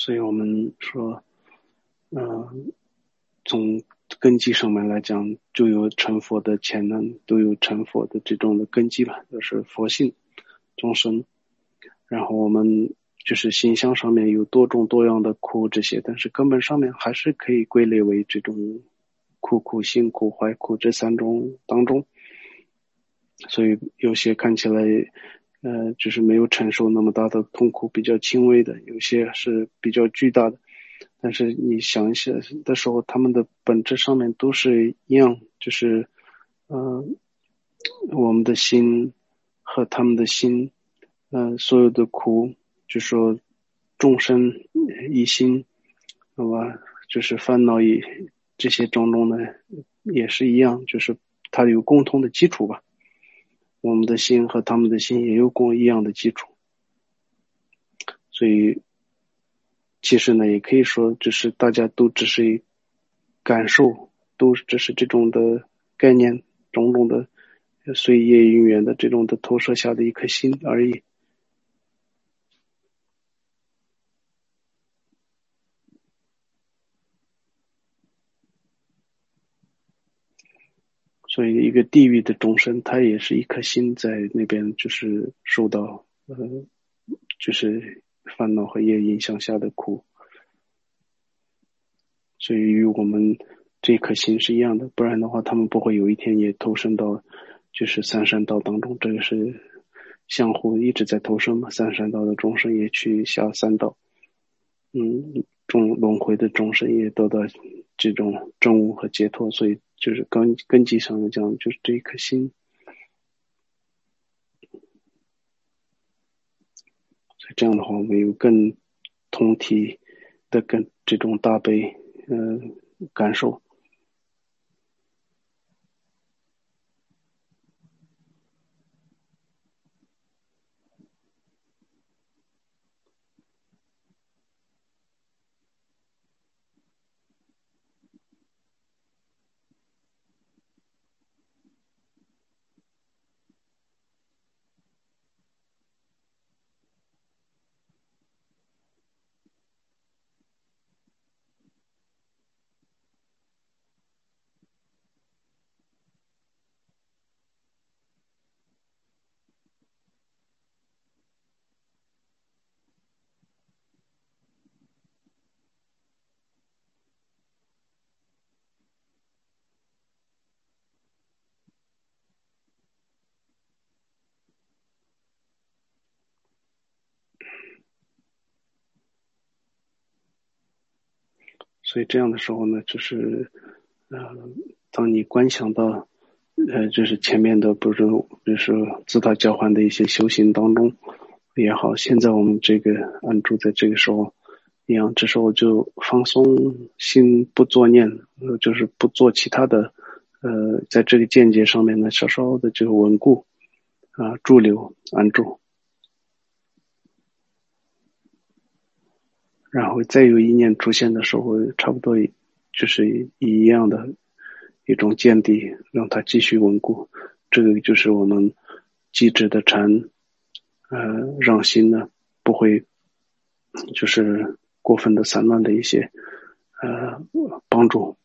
所以我们说，从根基上面来讲，就有成佛的潜能，都有成佛的这种的根基吧，就是佛性众生。然后我们就是形象上面有多种多样的苦这些，但是根本上面还是可以归类为这种苦、辛苦、坏苦这三种当中。所以有些看起来就是没有承受那么大的痛苦，比较轻微的，有些是比较巨大的。但是你想一下的时候，他们的本质上面都是一样，就是我们的心和他们的心，所有的苦，就说众生一心，好吧，就是烦恼这些种种的也是一样，就是它有共同的基础吧。我们的心和他们的心也有一样的基础，所以其实呢，也可以说，就是大家都只是感受，都只是这种的概念，种种的随业因缘的这种的投射下的一颗心而已。所以一个地狱的众生，他也是一颗心在那边，就是受到就是烦恼和业影响下的苦。所以与我们这颗心是一样的，不然的话，他们不会有一天也投身到就是三善道当中。这个是相互一直在投生嘛，三善道的众生也去下三道，轮回的众生也得到这种证悟和解脱。所以就是根基上来讲，就是这一颗心。所以这样的话，我们有更同体的跟这种大悲感受。所以这样的时候呢，就是当你观想到就是前面的不是就是自他交换的一些修行当中也好，现在我们这个安住在这个时候一样，这时候就放松心，不作念，就是不做其他的在这个见解上面呢稍稍的就稳固驻留安住。然后再有一念出现的时候，差不多就是一样的一种见地，让它继续稳固。这个就是我们机智的禅，让心呢不会就是过分的散乱的一些帮助。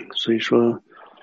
所以说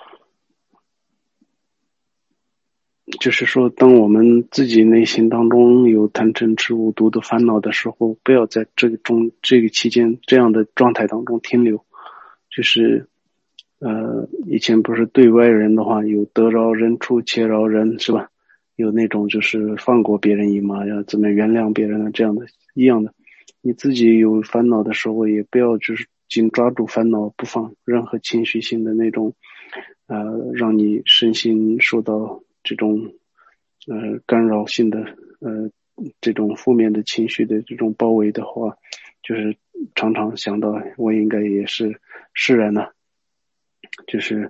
就是说，当我们自己内心当中有贪嗔痴五毒的烦恼的时候，不要在这个期间这样的状态当中停留。就是以前不是对外人的话有得饶人处且饶人，是吧？有那种就是放过别人一马呀，怎么原谅别人啊，这样的一样的。你自己有烦恼的时候，也不要就是紧抓住烦恼不放，任何情绪性的那种让你身心受到这种干扰性的这种负面的情绪的这种包围的话，就是常常想到我应该也是释然了，就是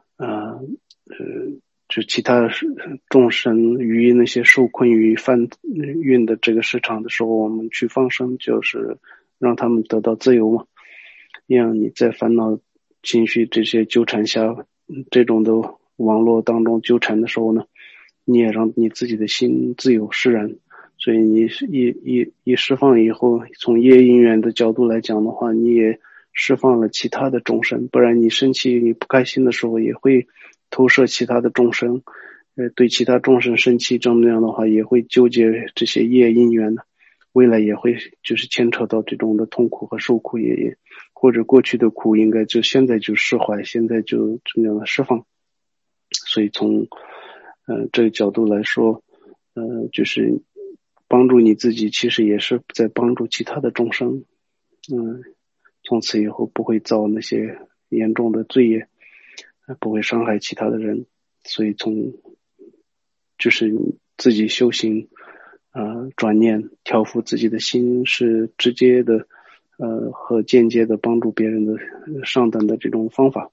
就其他众生于那些受困于犯运的这个市场的时候，我们去放生，就是让他们得到自由嘛。让你在烦恼情绪这些纠缠下，这种的网络当中纠缠的时候呢，你也让你自己的心自由释然。所以你一释放以后，从业因缘的角度来讲的话，你也释放了其他的众生，不然你生气你不开心的时候也会投射其他的众生，对其他众生生气，这样的话也会纠结这些业因缘的，未来也会就是牵扯到这种的痛苦和受苦，也或者过去的苦应该就现在就释怀，现在就这样的释放。所以从这个角度来说，就是帮助你自己，其实也是在帮助其他的众生。从此以后不会造那些严重的罪业，不会伤害其他的人。所以就是自己修行转念调伏自己的心，是直接的和间接的帮助别人的上等的这种方法。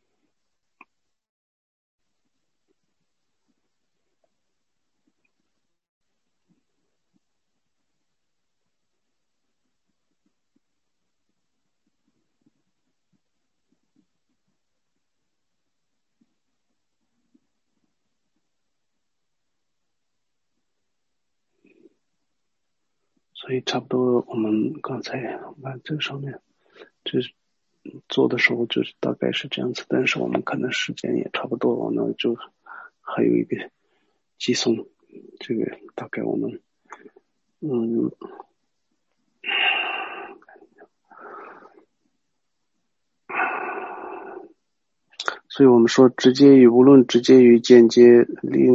所以差不多我们刚才往这上面就是做的时候就是大概是这样子，但是我们可能时间也差不多，那就还有一个寄送，这个大概我们所以我们说直接与无论直接与间接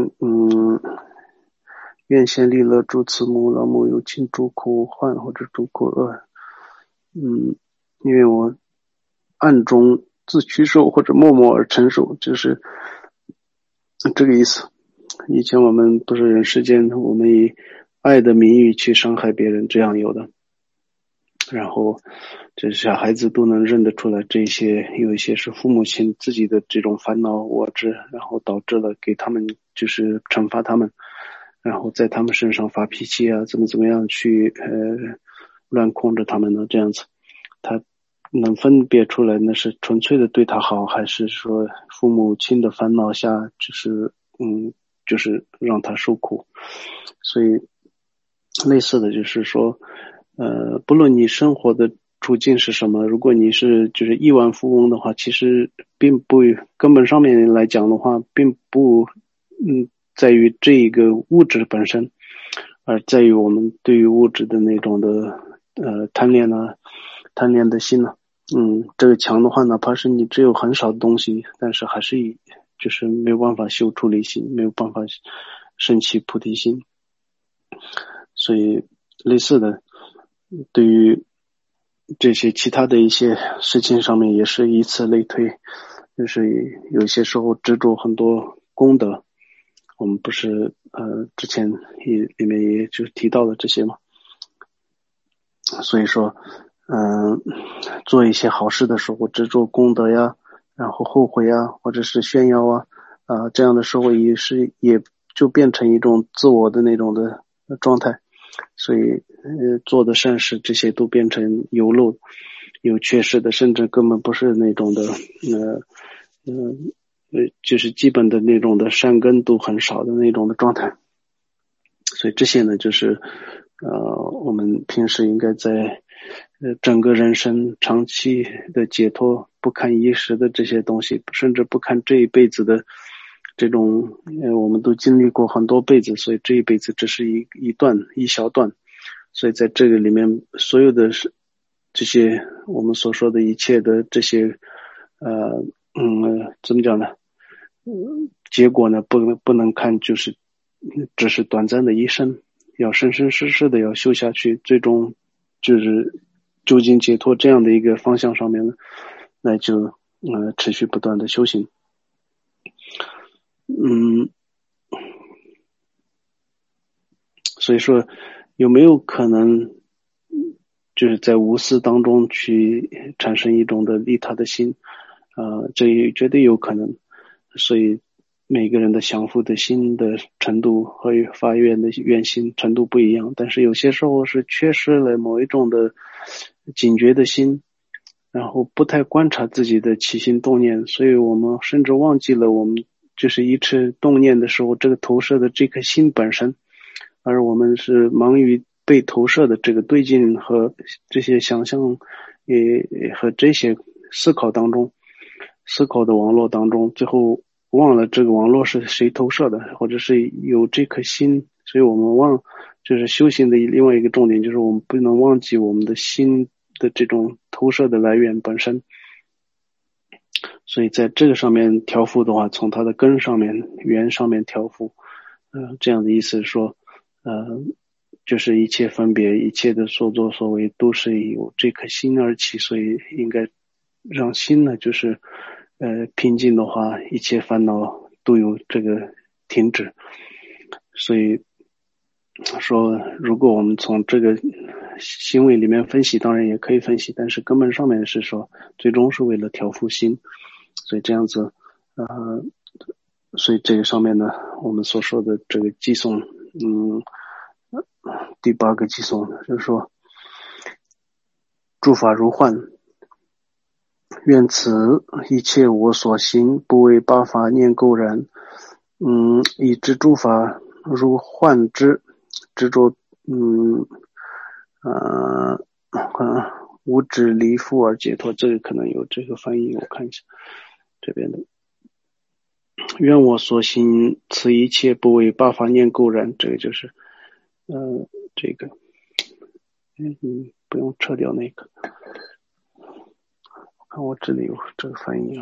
愿先利乐诸慈母，老母有尽诸苦患或者诸苦厄。因为我暗中自取受或者默默而承受，就是这个意思。以前我们不是人世间，我们以爱的名义去伤害别人，这样有的。然后这小孩子都能认得出来，这些有一些是父母亲自己的这种烦恼我执，然后导致了给他们就是惩罚他们，然后在他们身上发脾气啊，怎么样去乱控制他们呢？这样子，他能分别出来那是纯粹的对他好，还是说父母亲的烦恼下就是让他受苦。所以类似的就是说不论你生活的处境是什么，如果你是就是亿万富翁的话，其实并不根本上面来讲的话，并不在于这一个物质本身，而在于我们对于物质的那种的贪恋的心呢。这个强的话，哪怕是你只有很少的东西，但是还是就是没有办法修出离心，没有办法升起菩提心。所以类似的，对于这些其他的一些事情上面也是以此类推，就是有些时候执着很多功德，我们不是之前里面也就提到了这些嘛。所以说做一些好事的时候执着功德呀，然后后悔啊，或者是炫耀啊这样的时候也就变成一种自我的那种的状态。所以做的善事这些都变成有漏有缺失的，甚至根本不是那种的就是基本的那种的善根都很少的那种的状态。所以这些呢就是我们平时应该在整个人生长期的解脱，不看一时的这些东西，甚至不看这一辈子的这种我们都经历过很多辈子，所以这一辈子只是一小段，所以在这个里面所有的这些我们所说的一切的这些怎么讲呢，结果呢不能看就是只是短暂的一生，要生生世世的要修下去，最终就是究竟解脱这样的一个方向上面呢，那就持续不断的修行。所以说有没有可能就是在无私当中去产生一种的利他的心，这也绝对有可能。所以每个人的降伏的心的程度和发愿的愿心程度不一样，但是有些时候是缺失了某一种的警觉的心，然后不太观察自己的起心动念，所以我们甚至忘记了我们就是一次动念的时候这个投射的这颗心本身，而我们是忙于被投射的这个对境和这些想象和这些思考的网络当中，最后忘了这个网络是谁投射的，或者是有这颗心，所以我们就是修行的另外一个重点，就是我们不能忘记我们的心的这种投射的来源本身。所以在这个上面调伏的话，从它的根上面源上面调伏，这样的意思是说就是一切分别一切的所作所为都是由这颗心而起，所以应该让心呢就是平静的话，一切烦恼都有这个停止。所以说如果我们从这个行为里面分析，当然也可以分析，但是根本上面是说最终是为了调伏心，所以这样子所以这个上面呢我们所说的这个寄送第8个寄送就是说诸法如幻，愿此一切我所行不为八法念垢然，以知诸法如幻之执着无止离缚而解脱，这个可能有这个翻译，我看一下这边的。愿我所行此一切不为八法念垢然，这个就是这个不用撤掉那个，我看我这里有这个翻译啊。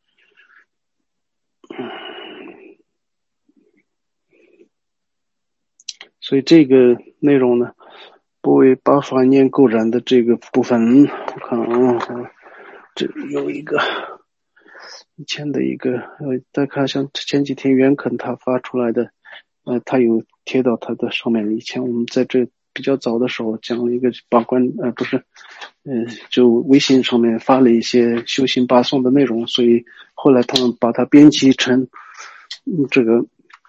所以这个内容呢，不为八法念垢然的这个部分，我看这里有一个以前的一个再看像前几天袁肯他发出来的，他有贴到他的上面。以前我们在这比较早的时候讲了一个就微信上面发了一些修行八颂的内容，所以后来他们把它编辑成这个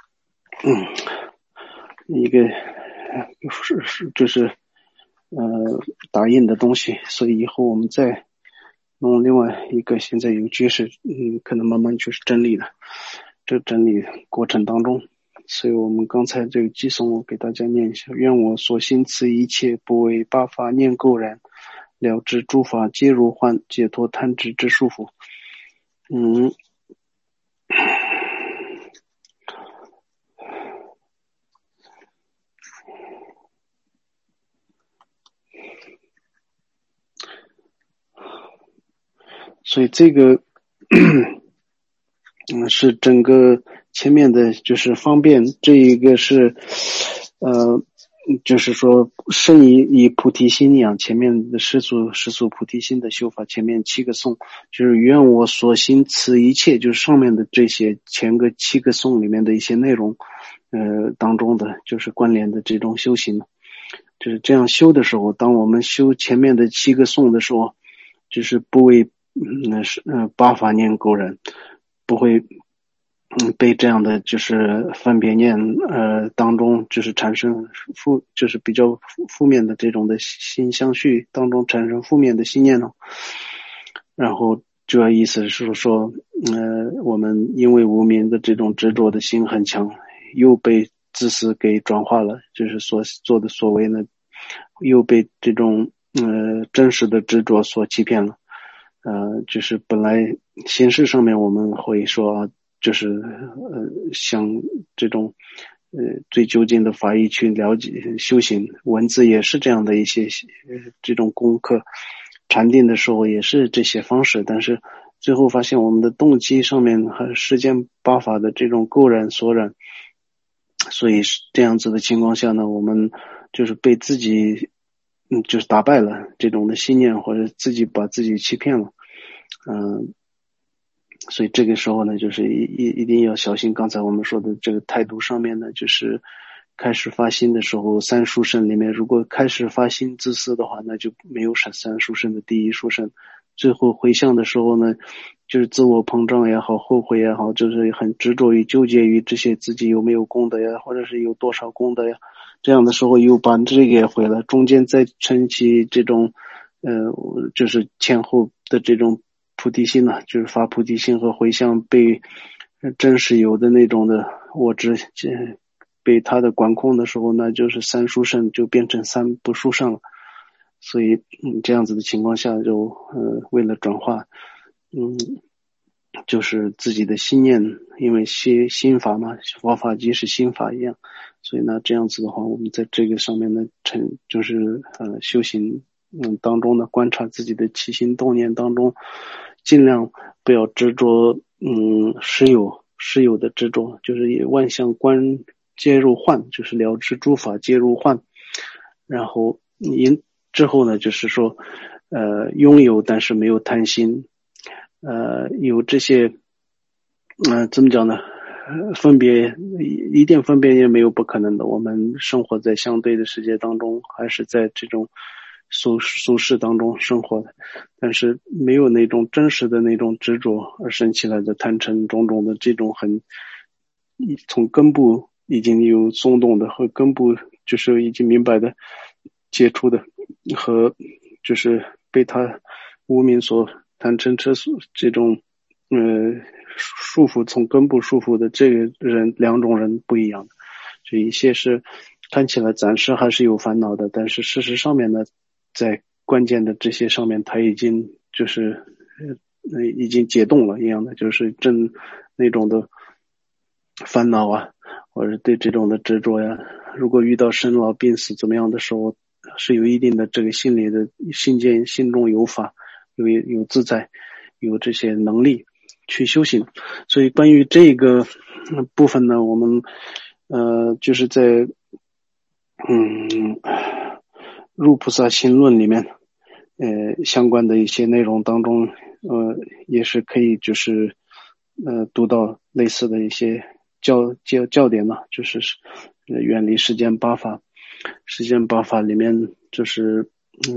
一个就是打印的东西，所以以后我们再弄另外一个，现在有句式可能慢慢就是整理的，这整理过程当中，所以我们刚才这个寄送我给大家念一下。愿我所行此一切不为八法念垢然，了知诸法皆如幻，解脱贪执之束缚。所以这个是整个前面的就是方便，这一个是就是说圣以菩提心一样，前面的世俗菩提心的修法，前面7个颂就是愿我所行此一切，就是上面的这些前个7个颂里面的一些内容当中的就是关联的这种修行，就是这样修的时候，当我们修前面的7个颂的时候，就是不为八法念垢然，不会被这样的就是分别念当中就是产生就是比较负面的这种的心相续当中产生负面的心念呢。然后主要意思是说我们因为无明的这种执着的心很强，又被自私给转化了，就是所做的所为呢又被这种真实的执着所欺骗了。就是本来形式上面我们会说啊，就是像这种最究竟的法义去了解修行，文字也是这样的一些这种功课，禅定的时候也是这些方式，但是最后发现我们的动机上面和世间八法的这种勾染所染，所以这样子的情况下呢，我们就是被自己就是打败了这种的信念，或者自己把自己欺骗了。所以这个时候呢，就是一定要小心刚才我们说的这个态度上面呢，就是开始发心的时候，三殊胜里面如果开始发心自私的话，那就没有三殊胜的第一殊胜。最后回向的时候呢，就是自我膨胀也好，后悔也好，就是很执着于纠结于这些自己有没有功德呀，或者是有多少功德呀，这样的时候又把这个也毁了，中间再撑起这种就是前后的这种菩提心呢，就是发菩提心和回向被真实有的那种的我执被他的管控的时候，那就是三殊胜就变成三不殊胜了。所以这样子的情况下就为了转化就是自己的心念，因为心法嘛，佛法即是心法一样，所以呢这样子的话，我们在这个上面呢就是修行当中呢，观察自己的起心动念当中，尽量不要执着实有的执着，就是以万象观皆入幻，就是了知诸法皆入幻，然后之后呢，就是说拥有但是没有贪心，有这些怎么讲呢？分别一点分别也没有不可能的。我们生活在相对的世界当中，还是在这种俗世当中生活的，但是没有那种真实的那种执着而生起来的贪嗔种种的这种从根部已经有松动的和根部就是已经明白的接触的和就是被他无名所贪嗔痴这种束缚，从根部束缚的这个两种人不一样的。这一些是看起来暂时还是有烦恼的，但是事实上面呢，在关键的这些上面他已经就是已经解冻了一样的，就是正那种的烦恼啊，或者对这种的执着呀，如果遇到生老病死怎么样的时候，是有一定的这个心理的心中有法，有自在，有这些能力去修行。所以关于这个部分呢，我们就是在入菩萨行论里面相关的一些内容当中也是可以就是读到类似的一些教点呢，就是远离世间八法。世间八法里面就是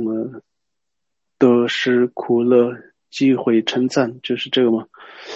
得失苦乐机会称赞，就是这个嘛。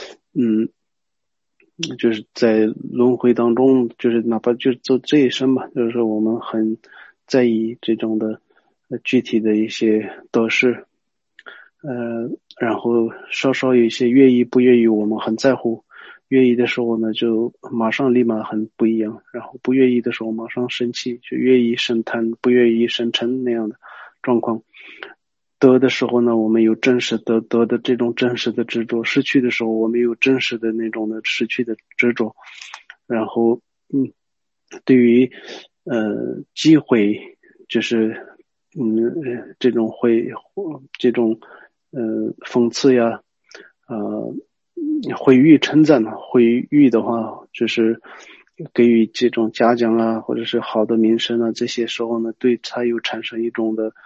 就是在轮回当中，就是哪怕就做这一生吧，就是说我们很在意这种的具体的一些得失，然后稍稍有一些乐意不乐意，我们很在乎。乐意的时候呢，就马上立马很不一样，然后不乐意的时候马上生气，就乐意生贪，不乐意生嗔那样的状况。得的时候呢，我们有真实得的这种真实的执着；失去的时候，我们有真实的那种的失去的执着。然后，对于机会，就是这种这种讽刺呀，毁誉称赞呢，毁誉的话，就是给予这种嘉奖啊，或者是好的名声啊，这些时候呢，对他又产生一种的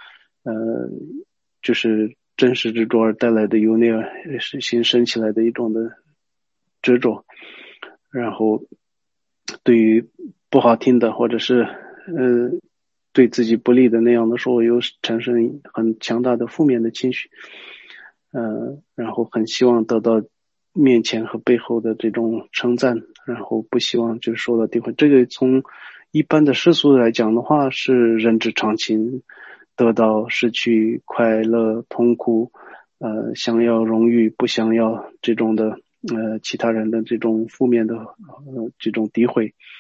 就是真实执着而带来的由内而形生起来的一种的执着，然后对于不好听的或者是对自己不利的那样的时候，又产生很强大的负面的情绪，然后很希望得到面前和背后的这种称赞，然后不希望就是受到诋毁。这个从一般的世俗来讲的话，是人之常情。得到、失去、快乐、痛苦，想要荣誉，不想要这种的其他人的这种负面的这种诋毁，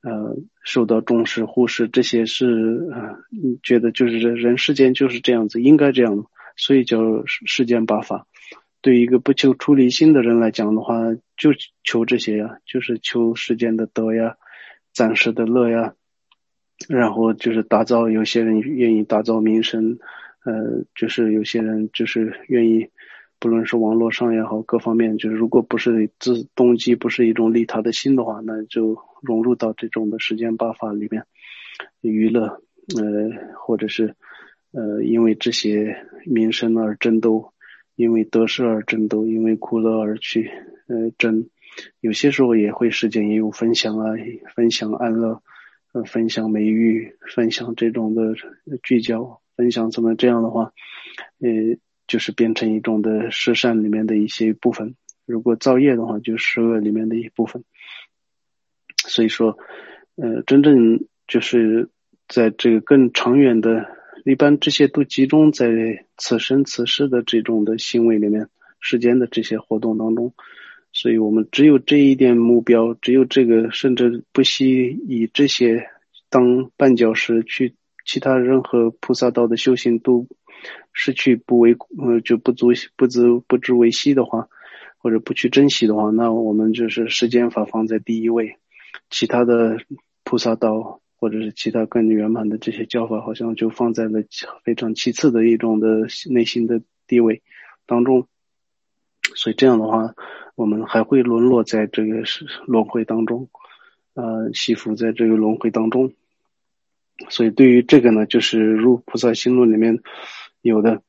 受到重视忽视，这些是觉得就是人世间就是这样子，应该这样，所以叫世间八法。对于一个不求出离心的人来讲的话，就求这些呀，就是求世间的得呀，暂时的乐呀，然后就是打造，有些人愿意打造名声，就是有些人就是愿意，不论是网络上也好，各方面，就是如果不是动机不是一种利他的心的话，那就融入到这种的世间八法里面，娱乐，或者是因为这些名声而争斗，因为得失而争斗，因为苦乐而去争，有些时候也会世间也有分享啊，分享安乐。分享美誉，分享这种的聚焦，分享怎么这样的话，就是变成一种的十善里面的一些部分。如果造业的话，就十恶里面的一部分。所以说，真正就是在这个更长远的，一般这些都集中在此生此世的这种的行为里面，世间的这些活动当中。所以我们只有这一点目标，只有这个，甚至不惜以这些当绊脚石，去其他任何菩萨道的修行都失去就不知为惜的话，或者不去珍惜的话，那我们就是世间法放在第一位，其他的菩萨道或者是其他更圆满的这些教法，好像就放在了非常其次的一种的内心的地位当中。所以这样的话，我们还会沦落在这个轮回当中，系缚在这个轮回当中。所以对于这个呢，就是入菩萨心论里面有的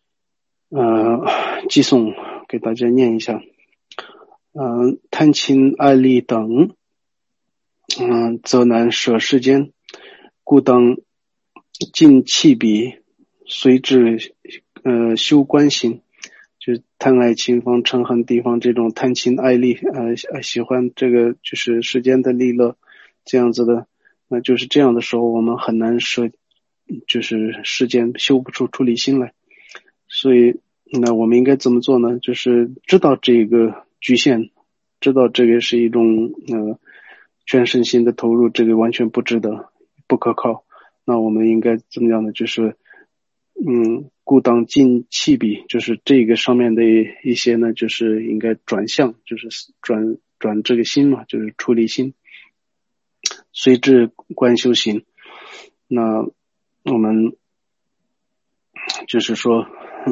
寄诵给大家念一下。贪亲爱利等，则难舍世间，故当尽弃彼，随之修观行。就是贪爱情方嗔恨地方这种贪亲爱利，喜欢这个就是世间的利乐这样子的，那就是这样的时候我们很难就是世间修不出出离心来。所以那我们应该怎么做呢？就是知道这个局限，知道这个是一种全身心的投入，这个完全不值得，不可靠。那我们应该怎么样呢？就是故当尽弃彼，就是这个上面的一些呢，就是应该转向，就是转这个心嘛，就是出离心，随之观修行。那我们就是说，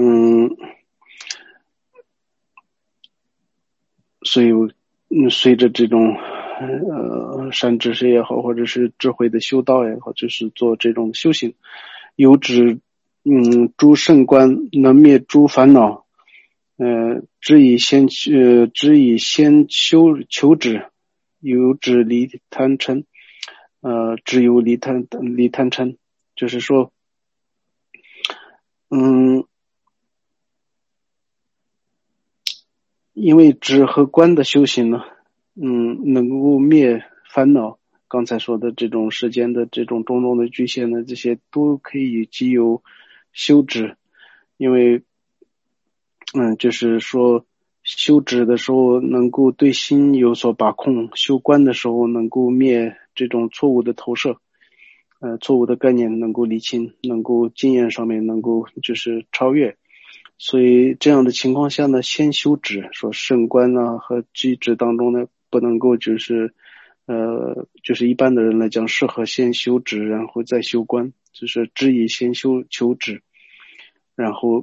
所以随着这种善知识也好，或者是智慧的修道也好，就是做这种修行，有指诸圣观能灭诸烦恼，只以先求止，有止离贪嗔，只有离贪嗔，就是说，因为止和观的修行呢，能够灭烦恼，刚才说的这种世间的这种种种的局限呢，这些都可以藉由修止，因为就是说修止的时候能够对心有所把控，修观的时候能够灭这种错误的投射，错误的概念能够理清，能够经验上面能够就是超越。所以这样的情况下呢，先修止，说圣观啊和机止当中呢，不能够就是一般的人来讲，适合先修止，然后再修观，就是只以先求止，然后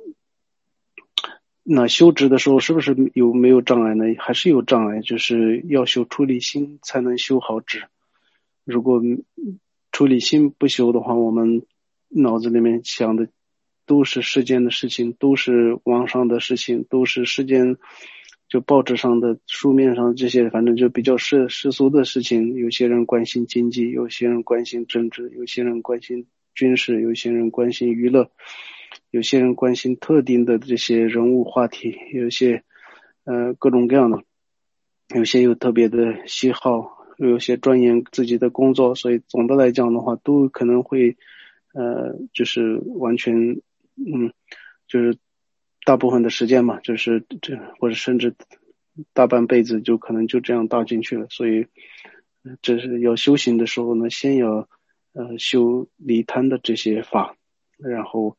那修止的时候是不是没有障碍呢？还是有障碍，就是要修出离心才能修好止。如果出离心不修的话，我们脑子里面想的都是世间的事情，都是网上的事情，都是世间就报纸上的书面上这些，反正就比较世俗的事情。有些人关心经济，有些人关心政治，有些人关心军事，有些人关心娱乐，有些人关心特定的这些人物话题，有些各种各样的，有些有特别的喜好，有些钻研自己的工作，所以总的来讲的话，都可能会就是完全就是大部分的时间嘛，就是或者甚至大半辈子就可能就这样搭进去了。所以这是要修行的时候呢，先要修离贪的这些法，然后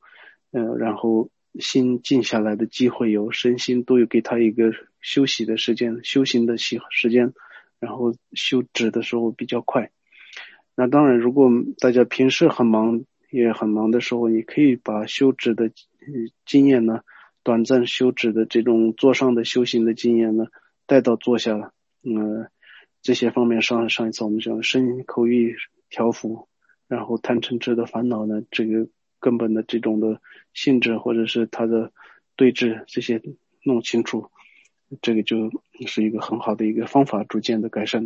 心静下来的机会有，身心都有给他一个休息的时间，修行的时间，然后修止的时候比较快。那当然，如果大家平时很忙也很忙的时候，你可以把修止的经验呢，短暂修止的这种坐上的修行的经验呢，带到坐下。这些方面上一次我们讲身口意调伏，然后贪嗔痴的烦恼呢，这个根本的这种的性质或者是它的对峙，这些弄清楚，这个就是一个很好的一个方法，逐渐的改善。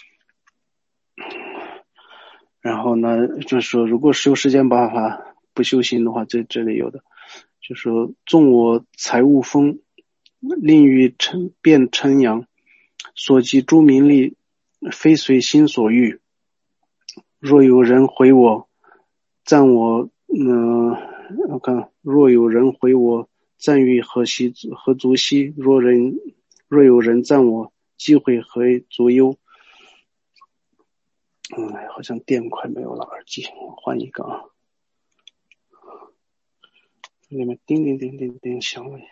然后呢，就是说，如果修世间八法不修行的话，这里有的，就是说，纵我财物丰，令欲变称扬，所及诸名利，非随心所欲。若有人回我，赞我，我看，若有人回我，赞誉何足惜？若有人赞我，机会何足忧？好像电快没有了，耳机我换一个啊。里面叮叮叮叮叮响了。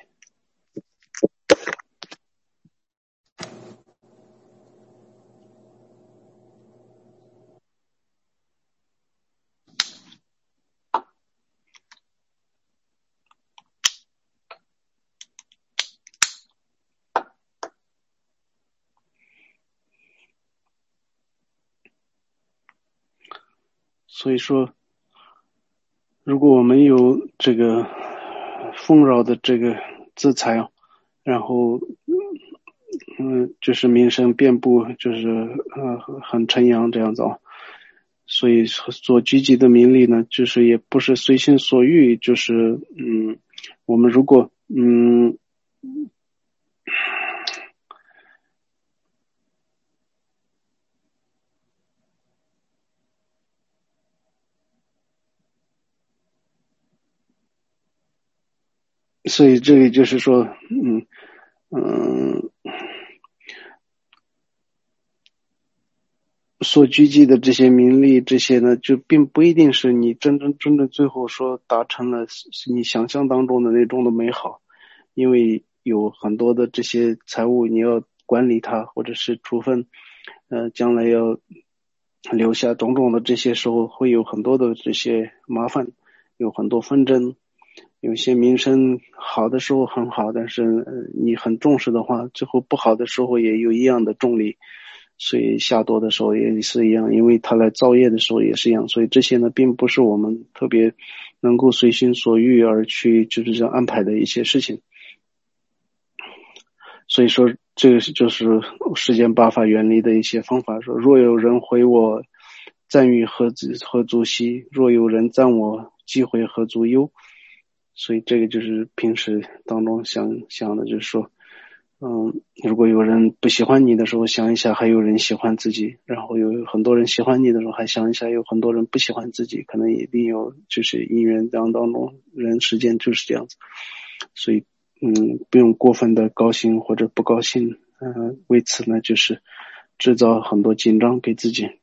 所以说，如果我们有这个丰饶的这个资财，然后就是名声遍布，就是很称扬这样子啊。所以所聚集的名利呢，就是也不是随心所欲，就是我们如果所以这里就是说所聚集的这些名利，这些呢，就并不一定是你真正最后说达成了你想象当中的那种的美好，因为有很多的这些财物你要管理它，或者是处分，将来要留下种种的这些时候，会有很多的这些麻烦，有很多纷争，有些名声好的时候很好，但是你很重视的话，最后不好的时候也有一样的重力。所以下多的时候也是一样，因为他来造业的时候也是一样，所以这些呢并不是我们特别能够随心所欲而去就是这样安排的一些事情。所以说这个就是世间八法远离的一些方法，说若有人回我，赞誉何足惜？若有人赞我，忌讳何足忧？所以这个就是平时当中想的，就是说如果有人不喜欢你的时候，想一下还有人喜欢自己，然后有很多人喜欢你的时候，还想一下有很多人不喜欢自己，可能一定有就是因缘当中人世间就是这样子，所以不用过分的高兴或者不高兴，为此呢就是制造很多紧张给自己。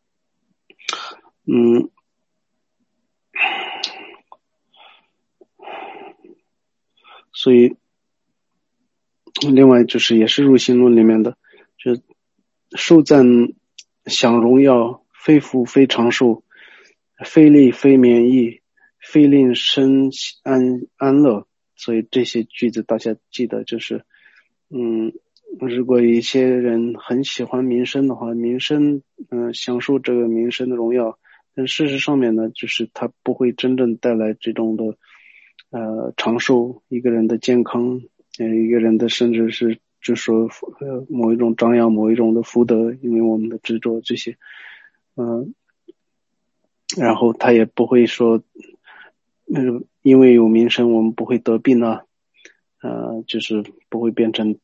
所以另外就是也是入心论里面的，就受赞享荣耀，非福非长寿，非利非免疫，非令身安乐。所以这些句子大家记得，就是如果一些人很喜欢名声的话，名声享受这个名声的荣耀，但事实上面呢，就是它不会真正带来这种的长寿，一个人的健康，一个人的甚至是就说某一种张扬某一种的福德，因为我们的执着这些然后他也不会说因为有名声我们不会得病啊，就是不会变成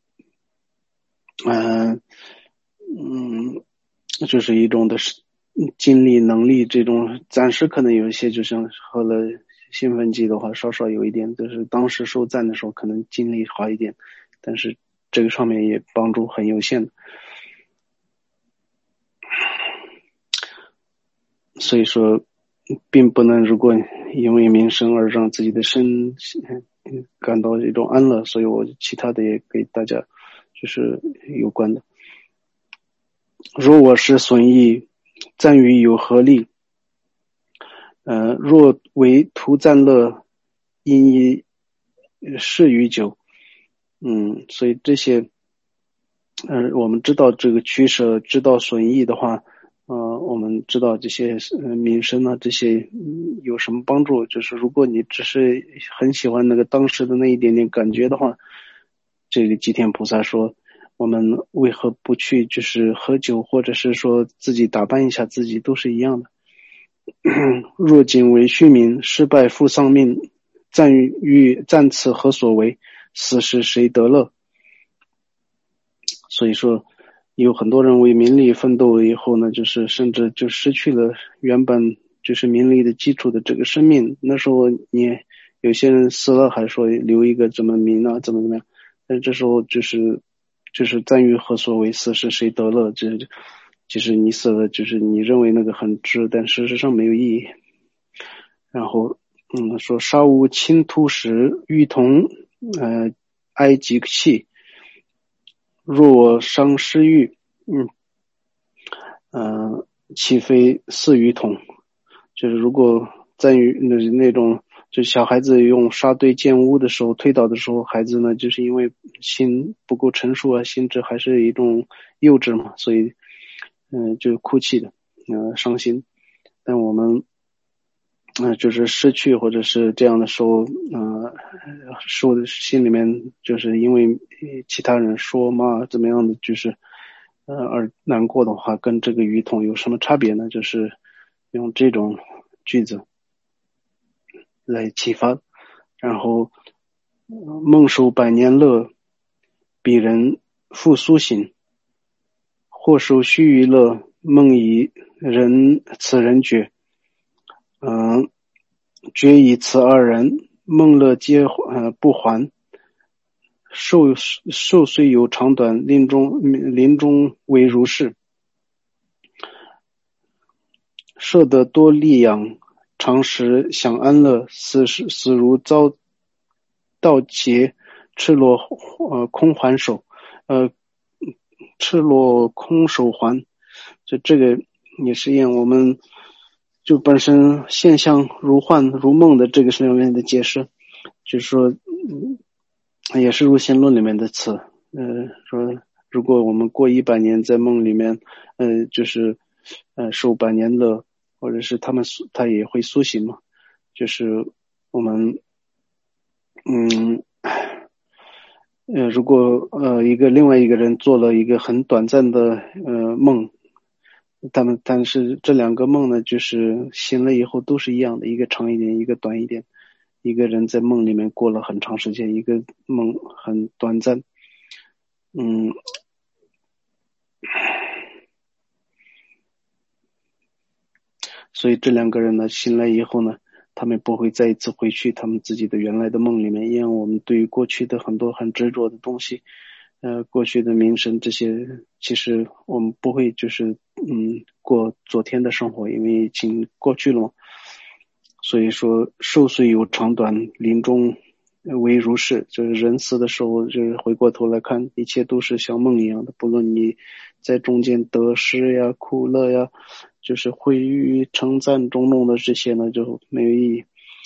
就是一种的精力能力，这种暂时可能有一些，就像喝了兴奋剂的话稍稍有一点，就是当时受赞的时候可能精力好一点，但是这个上面也帮助很有限的。 所以说并不能如果因为名声而让自己的身感到一种安乐，所以我其他的也给大家就是有关的。若我是损益，赞于有何利？若为图赞乐，因以事于久。所以这些我们知道这个取舍，知道损益的话，我们知道这些名声啊，这些有什么帮助？就是如果你只是很喜欢那个当时的那一点点感觉的话，这个吉田菩萨说，我们为何不去就是喝酒，或者是说自己打扮一下自己，都是一样的。若仅为虚名，失败复丧命，暂此何所为？死时谁得乐？所以说有很多人为名利奋斗了以后呢，就是甚至就失去了原本就是名利的基础的这个生命。那时候你有些人死了还说留一个怎么名啊，怎么样，但这时候就是赞于何所为？死时谁得乐？其实你死了，就是你认为那个很值，但事实上没有意义。然后说杀无侵突时，欲同哀及气，若伤失欲，岂非似于同？就是如果在于那种就小孩子用沙堆建屋的时候推倒的时候，孩子呢就是因为心不够成熟啊，心智还是一种幼稚嘛，所以就哭泣的伤心。但我们就是失去或者是这样的时候受的心里面就是因为其他人说骂怎么样的就是而难过的话，跟这个语统有什么差别呢？就是用这种句子来启发。然后梦受百年乐，彼人复苏醒，或受须臾乐，梦以此人觉。觉以此二人，梦乐皆不还。寿虽有长短，临终为如是。摄得多利养，常时享安乐，死如遭盗劫，赤裸空还手，赤裸空手还。就这个也是一样，我们就本身现象如幻如梦的这个是里面的解释，就是说也是入心论里面的词，说如果我们过100年在梦里面，就是受百年乐，或者是他也会苏醒嘛，就是我们如果另外一个人做了一个很短暂的梦，但是这两个梦呢，就是醒了以后都是一样的，一个长一点，一个短一点。一个人在梦里面过了很长时间，一个梦很短暂。所以这两个人呢，醒来以后呢，他们不会再一次回去他们自己的原来的梦里面，因为我们对于过去的很多很执着的东西，过去的名声这些，其实我们不会就是过昨天的生活，因为已经过去了嘛。所以说寿虽有长短，临终为如是，就是人死的时候，就是回过头来看，一切都是像梦一样的，不论你在中间得失呀、苦乐呀，就是毁誉、称赞、种种的这些呢，就没有意义。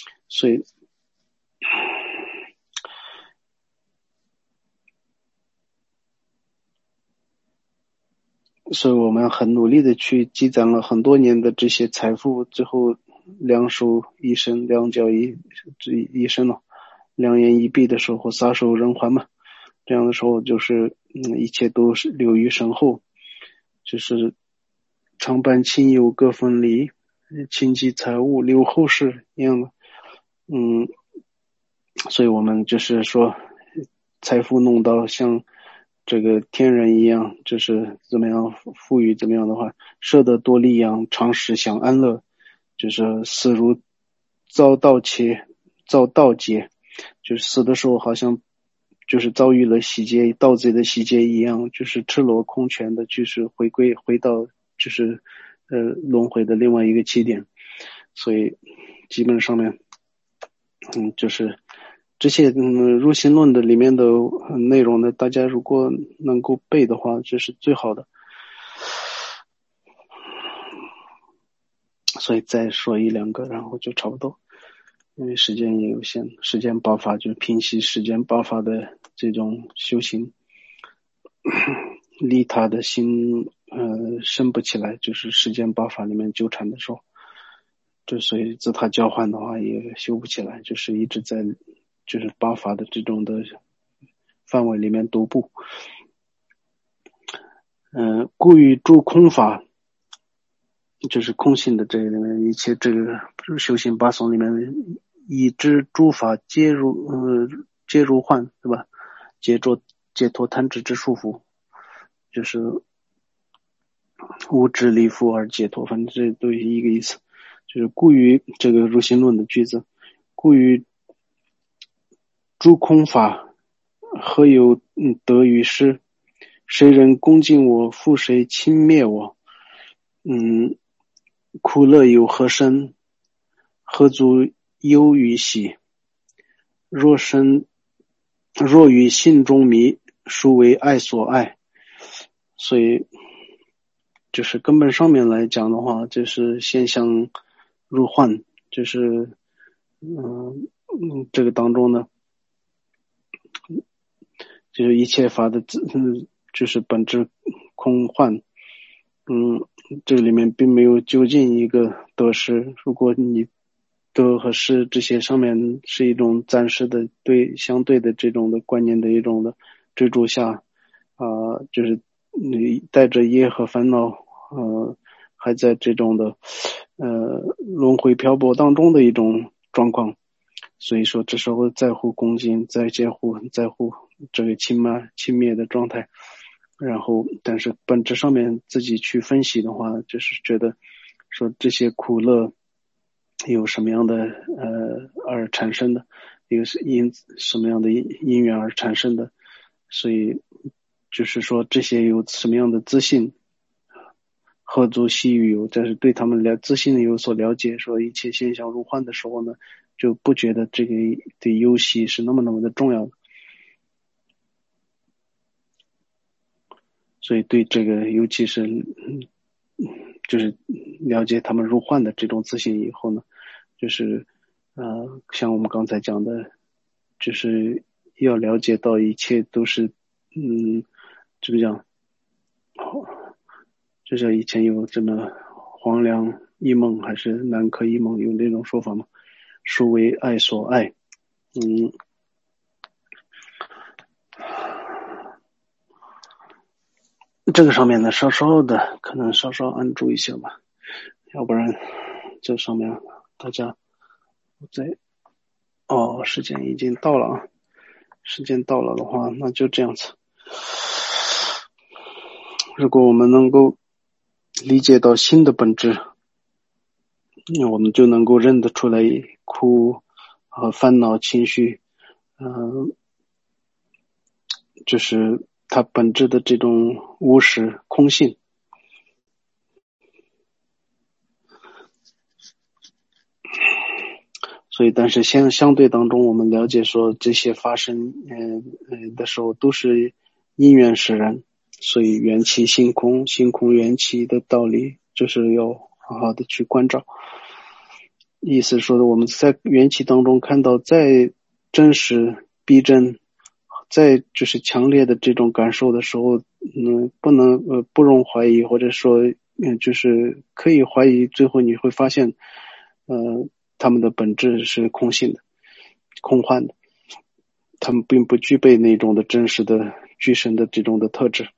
所以我们很努力的去积攒了很多年的这些财富，最后两手一伸，两脚一伸了，两眼一闭的时候撒手人寰嘛。这样的时候就是一切都是留于身后，就是常伴亲友各分离，亲戚财物留后世一样的。所以我们就是说财富弄到像这个天人一样，就是怎么样富裕怎么样的话，摄得多利养，常时享安乐，就是死如遭盗劫，就是死的时候好像就是遭遇了洗劫，盗贼的洗劫一样，就是赤裸空拳的，就是回到就是轮回的另外一个起点。所以基本上面就是这些入心论的里面的内容呢，大家如果能够背的话，这是最好的。所以再说一两个，然后就差不多，因为时间也有限。时间爆发就是平息时间爆发的这种修行，利他的心升不起来，就是时间爆发里面纠缠的时候，就所以自他交换的话也修不起来，就是一直在就是爆发的这种的范围里面踱步。故于诸空法，就是空性的这里面一切，这个修行八颂里面，已知诸法皆如幻，对吧？解脱贪执之束缚，就是无执离缚而解脱，反正这都是一个意思。就是故于这个入心论的句子，故于诸空法，何有得于失？谁人恭敬我，复谁轻蔑我？苦乐有何生？何足忧于喜？若于心中迷，孰为爱所爱？所以就是根本上面来讲的话，就是现象入幻，就是这个当中呢，就是一切法的就是本质空幻。这里面并没有究竟一个得失，如果你得和失这些上面是一种暂时的相对的这种的观念的一种的追逐下，就是你带着业和烦恼，还在这种的轮回漂泊当中的一种状况。所以说这时候在乎恭敬，在乎这个轻蔑的状态。然后但是本质上面自己去分析的话，就是觉得说这些苦乐有什么样的而产生的，一个是因什么样的因缘而产生的，所以就是说这些有什么样的自信，何足惜于有，但是对他们自信有所了解，说一切现象如幻的时候呢，就不觉得这个对忧喜是那么的重要的。所以对这个尤其是就是了解他们入幻的这种自信以后呢，就是像我们刚才讲的，就是要了解到一切都是怎么讲，就是以前有这么黄粱一梦还是南柯一梦有那种说法吗？孰为爱所爱？这个上面呢，可能稍稍按住一下吧，要不然这上面大家时间已经到了啊，时间到了的话，那就这样子。如果我们能够理解到心的本质，那我们就能够认得出来苦和烦恼情绪，就是它本质的这种无实空性。所以但是相对当中，我们了解说这些发生的时候都是因缘使然，所以缘起性空，性空缘起的道理就是要好好的去关照。意思说的，我们在缘起当中看到再真实逼真，再就是强烈的这种感受的时候，不容怀疑，或者说就是可以怀疑，最后你会发现他们的本质是空性的、空幻的，他们并不具备那种的真实的具身的这种的特质。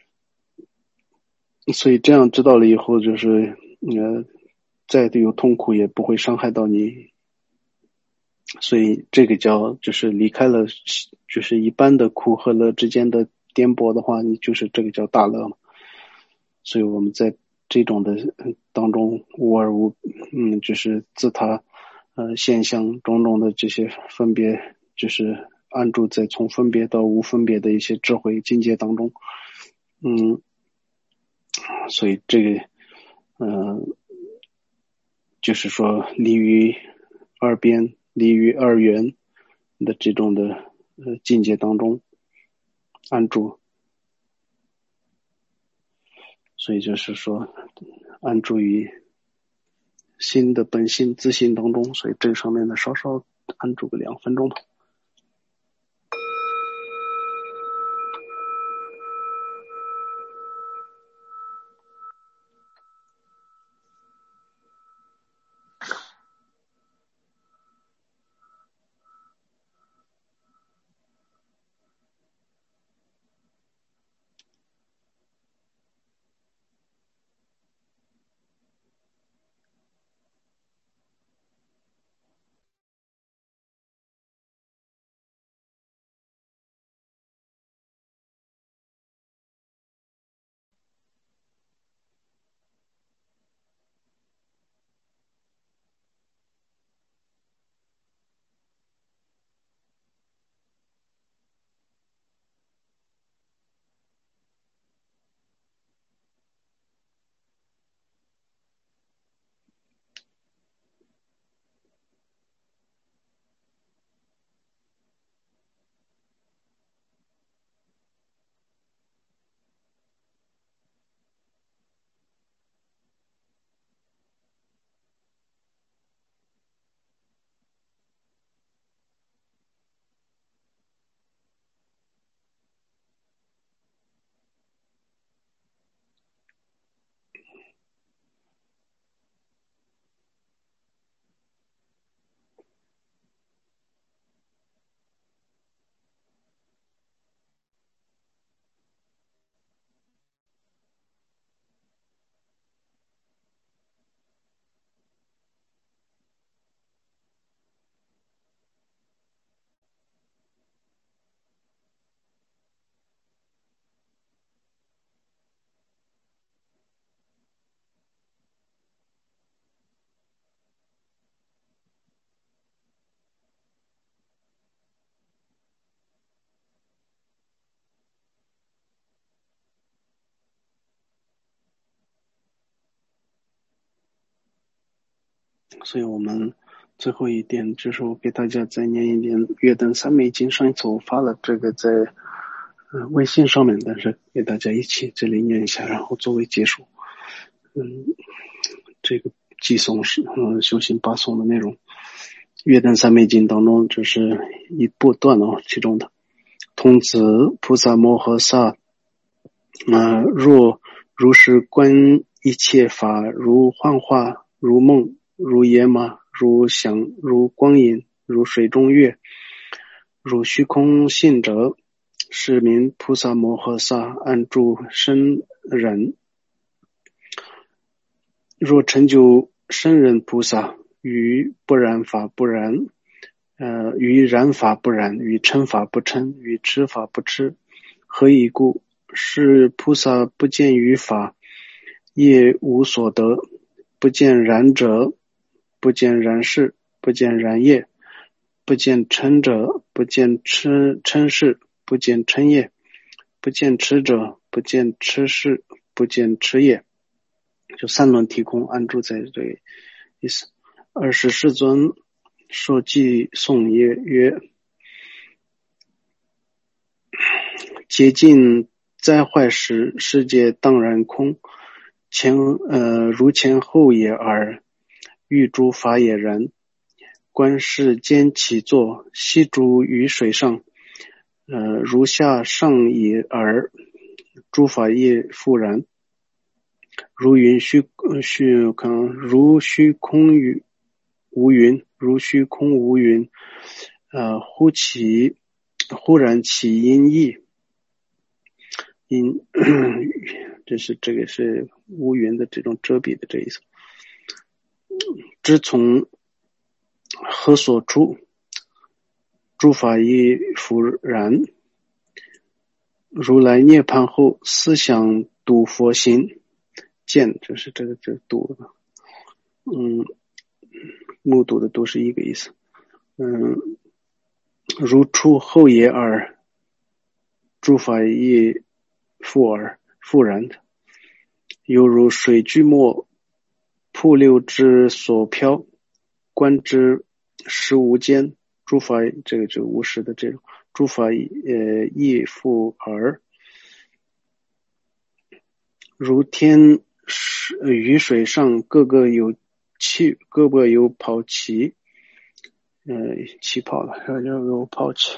所以这样知道了以后，就是再有痛苦也不会伤害到你。所以这个就是离开了就是一般的苦和乐之间的颠簸的话，你就是这个叫大乐嘛。所以我们在这种的当中无而无就是自他现象种种的这些分别，就是安住在从分别到无分别的一些智慧境界当中。所以这个就是说离于二边、离于二元的这种的境界当中安住，所以就是说安住于心的本性自性当中，所以这上面呢稍稍安住个2分钟吧。所以我们最后一点就是我给大家再念一点《月灯三昧经》，上一次我发了这个在微信上面，但是给大家一起这里念一下，然后作为结束。这个寄诵是修行八颂的内容。月灯三昧经当中这是一部段其中的童子菩萨摩诃萨若如是观一切法，如幻化，如梦，如野马，如响，如光影，如水中月，如虚空性者，是名菩萨摩诃萨安住生人。若成就生人菩萨，于不染法不染，于染法不染，于称法不称，于吃法不吃。何以故？是菩萨不见于法，业无所得，不见染者，不见染事，不见染业，不见称者，不见称事，不见称业，不见持者，不见持事，不见持业。就三轮体空安住在这个意思。20世尊说偈颂业曰：竭尽灾坏时，世界当然空，如前后也耳，欲诸法也然。观世间起坐，悉诸于水上，如下上也耳，诸法业复然。如虚空无云，如虚空无云，忽然起因异，这个是无云的这种遮蔽的这意思。知从何所出？诸法业复然。如来涅槃后，思想度佛行。见就是这度的，目睹的都是一个意思。如出后也耳，诸法业复然的，犹如水聚没， 瀑流之所漂，观之时无间，诸法这个就无时的这种诸法亦复尔，如天雨水上各个有气，各个有泡气，气泡了，有泡气，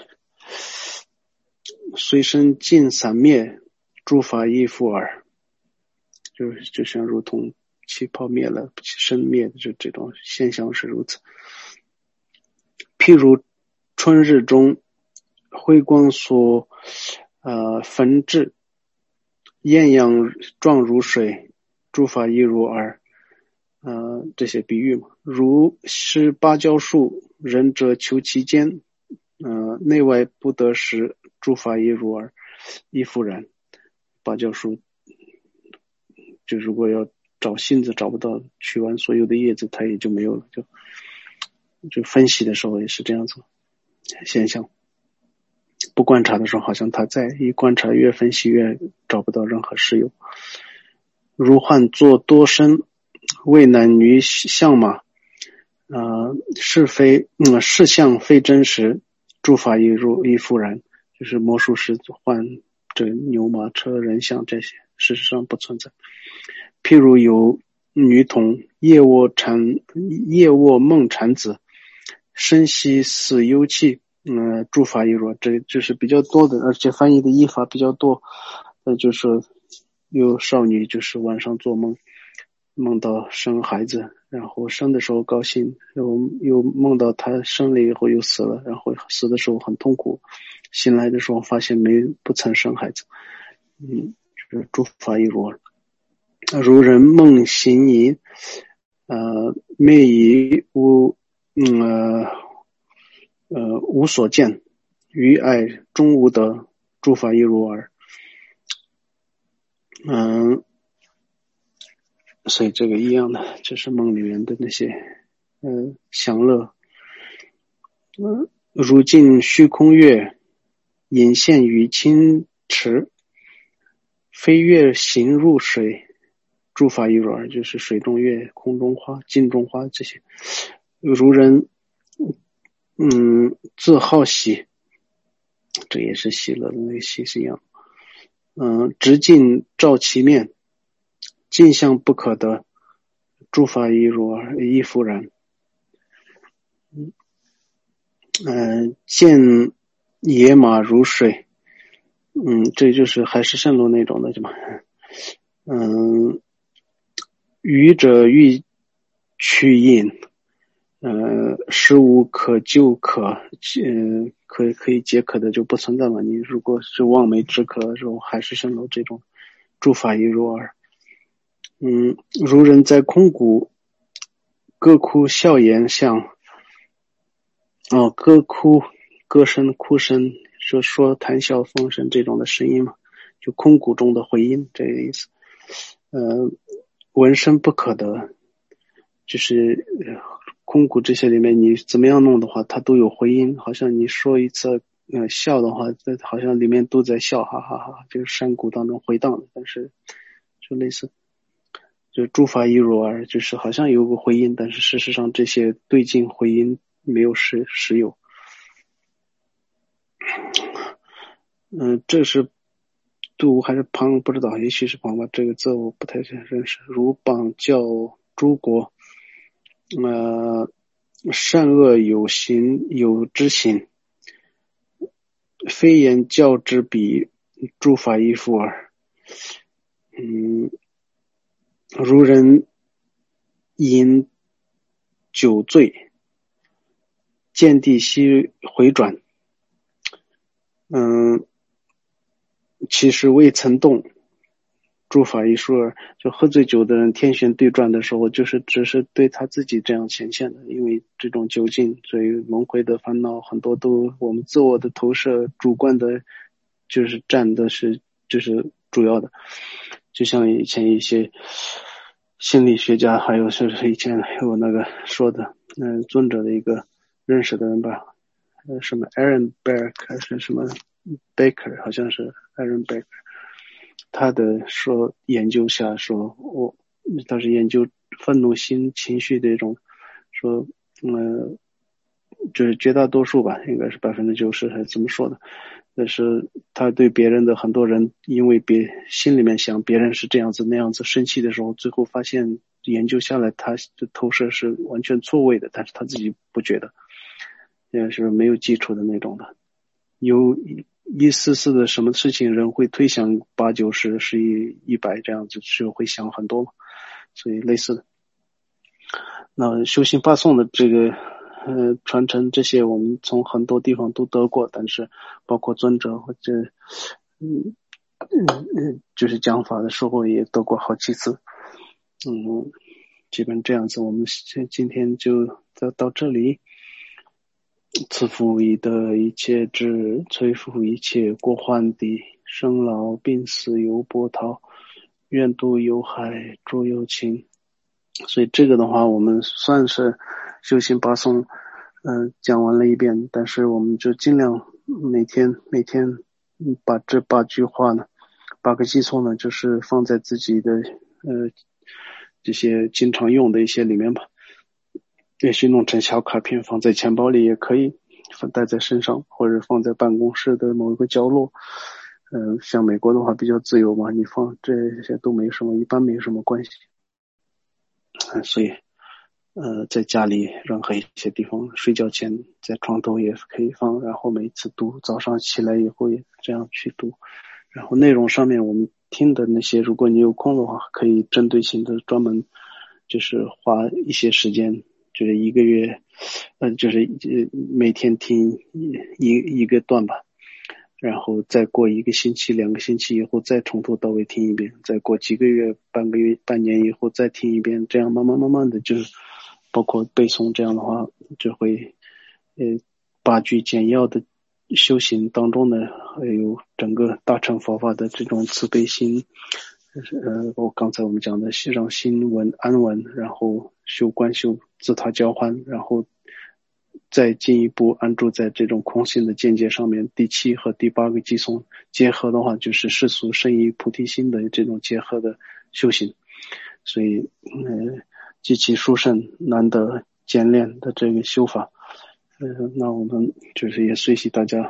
随身尽散灭，诸法亦复尔，就像如同气泡灭了，生灭的这种现象是如此。譬如春日中，辉光所焚至，艳阳状如水，诸法亦如尔。这些比喻嘛，如是芭蕉树，仁者求其间，内外不得时，诸法亦如尔，亦复然。芭蕉树就如果要找杏子找不到，取完所有的叶子它也就没有了，就分析的时候也是这样子现象。不观察的时候好像它在，一观察越分析越找不到任何事有。如幻作多身，为男女相马，是相非真实，诸法亦复然。就是魔术师换这牛马车人像这些事实上不存在。譬如有女童夜卧梦产子，深吸死幽气，诸法亦如，这就是比较多的，而且翻译的译法比较多。就是有少女就是晚上做梦，梦到生孩子，然后生的时候高兴，然后又梦到她生了以后又死了，然后死的时候很痛苦，醒来的时候发现不曾生孩子。就是诸法亦如。如人梦行淫，寐以无所见，于爱终无得，诸法亦如尔。所以这个一样的，就是梦里面的那些享乐。如镜虚空月，隐现于清池，飞月行入水，诸法亦如尔，就是水中月、空中花、镜中花这些。如人自好喜，这也是喜乐的那个喜是一样。直镜照其面，镜像不可得，诸法亦如尔，亦复然。见野马如水，这就是还是圣罗那种的，对吧？愚者欲取饮，食无可救可以解渴的就不存在嘛。你如果是望梅止渴的时候，还是圣罗这种，诸法亦如尔。如人在空谷，歌哭笑颜相。歌声哭声，说谈笑风声这种的声音嘛，就空谷中的回音，这个意思。闻声不可得，就是空谷这些里面你怎么样弄的话它都有回音，好像你说一次笑的话好像里面都在笑，哈哈哈，就是山谷当中回荡的，但是就类似就诸法亦如尔，就是好像有个回音，但是事实上这些对境回音没有实有。这是度还是旁不知道，也许是旁吧，这个字我不太认识。如榜教诸国，善恶有行有知行，非言教之比，诸法亦复尔。如人饮酒醉，见地悉回转，其实未曾动，诸法亦复尔。就喝醉酒的人天旋对转的时候，就是只是对他自己这样显现的，因为这种酒劲，所以轮回的烦恼很多都我们自我的投射主观的，就是占的是就是主要的。就像以前一些心理学家，还有是以前有那个说的尊者的一个认识的人吧，什么 Aaron Beck 还是什么 Baker， 好像是 Aaron Beck， 他的说研究下说他是研究愤怒心情绪的一种，说就是绝大多数吧，应该是90%还是怎么说的，但是他对别人的很多人，因为心里面想别人是这样子那样子生气的时候，最后发现研究下来他的投射是完全错位的，但是他自己不觉得，也是没有基础的那种的。有一丝丝的什么事情人会推想80、90、11、100这样子，是会想很多嘛，所以类似的。那修行八颂的这个传承，这些我们从很多地方都得过，但是包括尊者或者就是讲法的时候也得过好几次。基本这样子，我们今天就到这里。赐福以德一切智，摧伏一切过患地，生老病死由波涛，愿度有海诸有情。所以这个的话，我们算是修行八颂，讲完了一遍，但是我们就尽量每天把这8句话呢，8个寄颂呢，就是放在自己的这些经常用的一些里面吧。也许弄成小卡片放在钱包里也可以，带在身上，或者放在办公室的某一个角落。像美国的话比较自由嘛，你放这些都没什么，一般没什么关系。所以在家里任何一些地方，睡觉前在床头也可以放，然后每次读，早上起来以后也这样去读。然后内容上面我们听的那些，如果你有空的话，可以针对性的专门就是花一些时间，就是1个月，就是每天听一个段吧，然后再过1个星期、2个星期以后再从头到尾听一遍，再过几个月、半个月、半年以后再听一遍，这样慢慢的就是包括背诵，这样的话就会8句简要的修行当中呢，还有整个大乘佛法的这种慈悲心，刚才我们讲的让心安稳，然后修观修自他交换，然后再进一步安住在这种空性的见解上面。第7和第8个寄颂结合的话，就是世俗圣意菩提心的这种结合的修行。所以极其殊胜难得简练的这个修法，那我们就是也随喜大家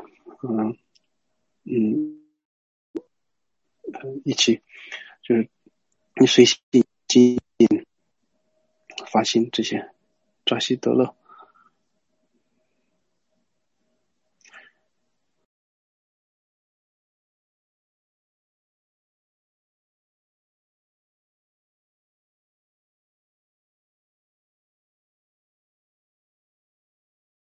一起就是随喜精进发心这些扎西德勒。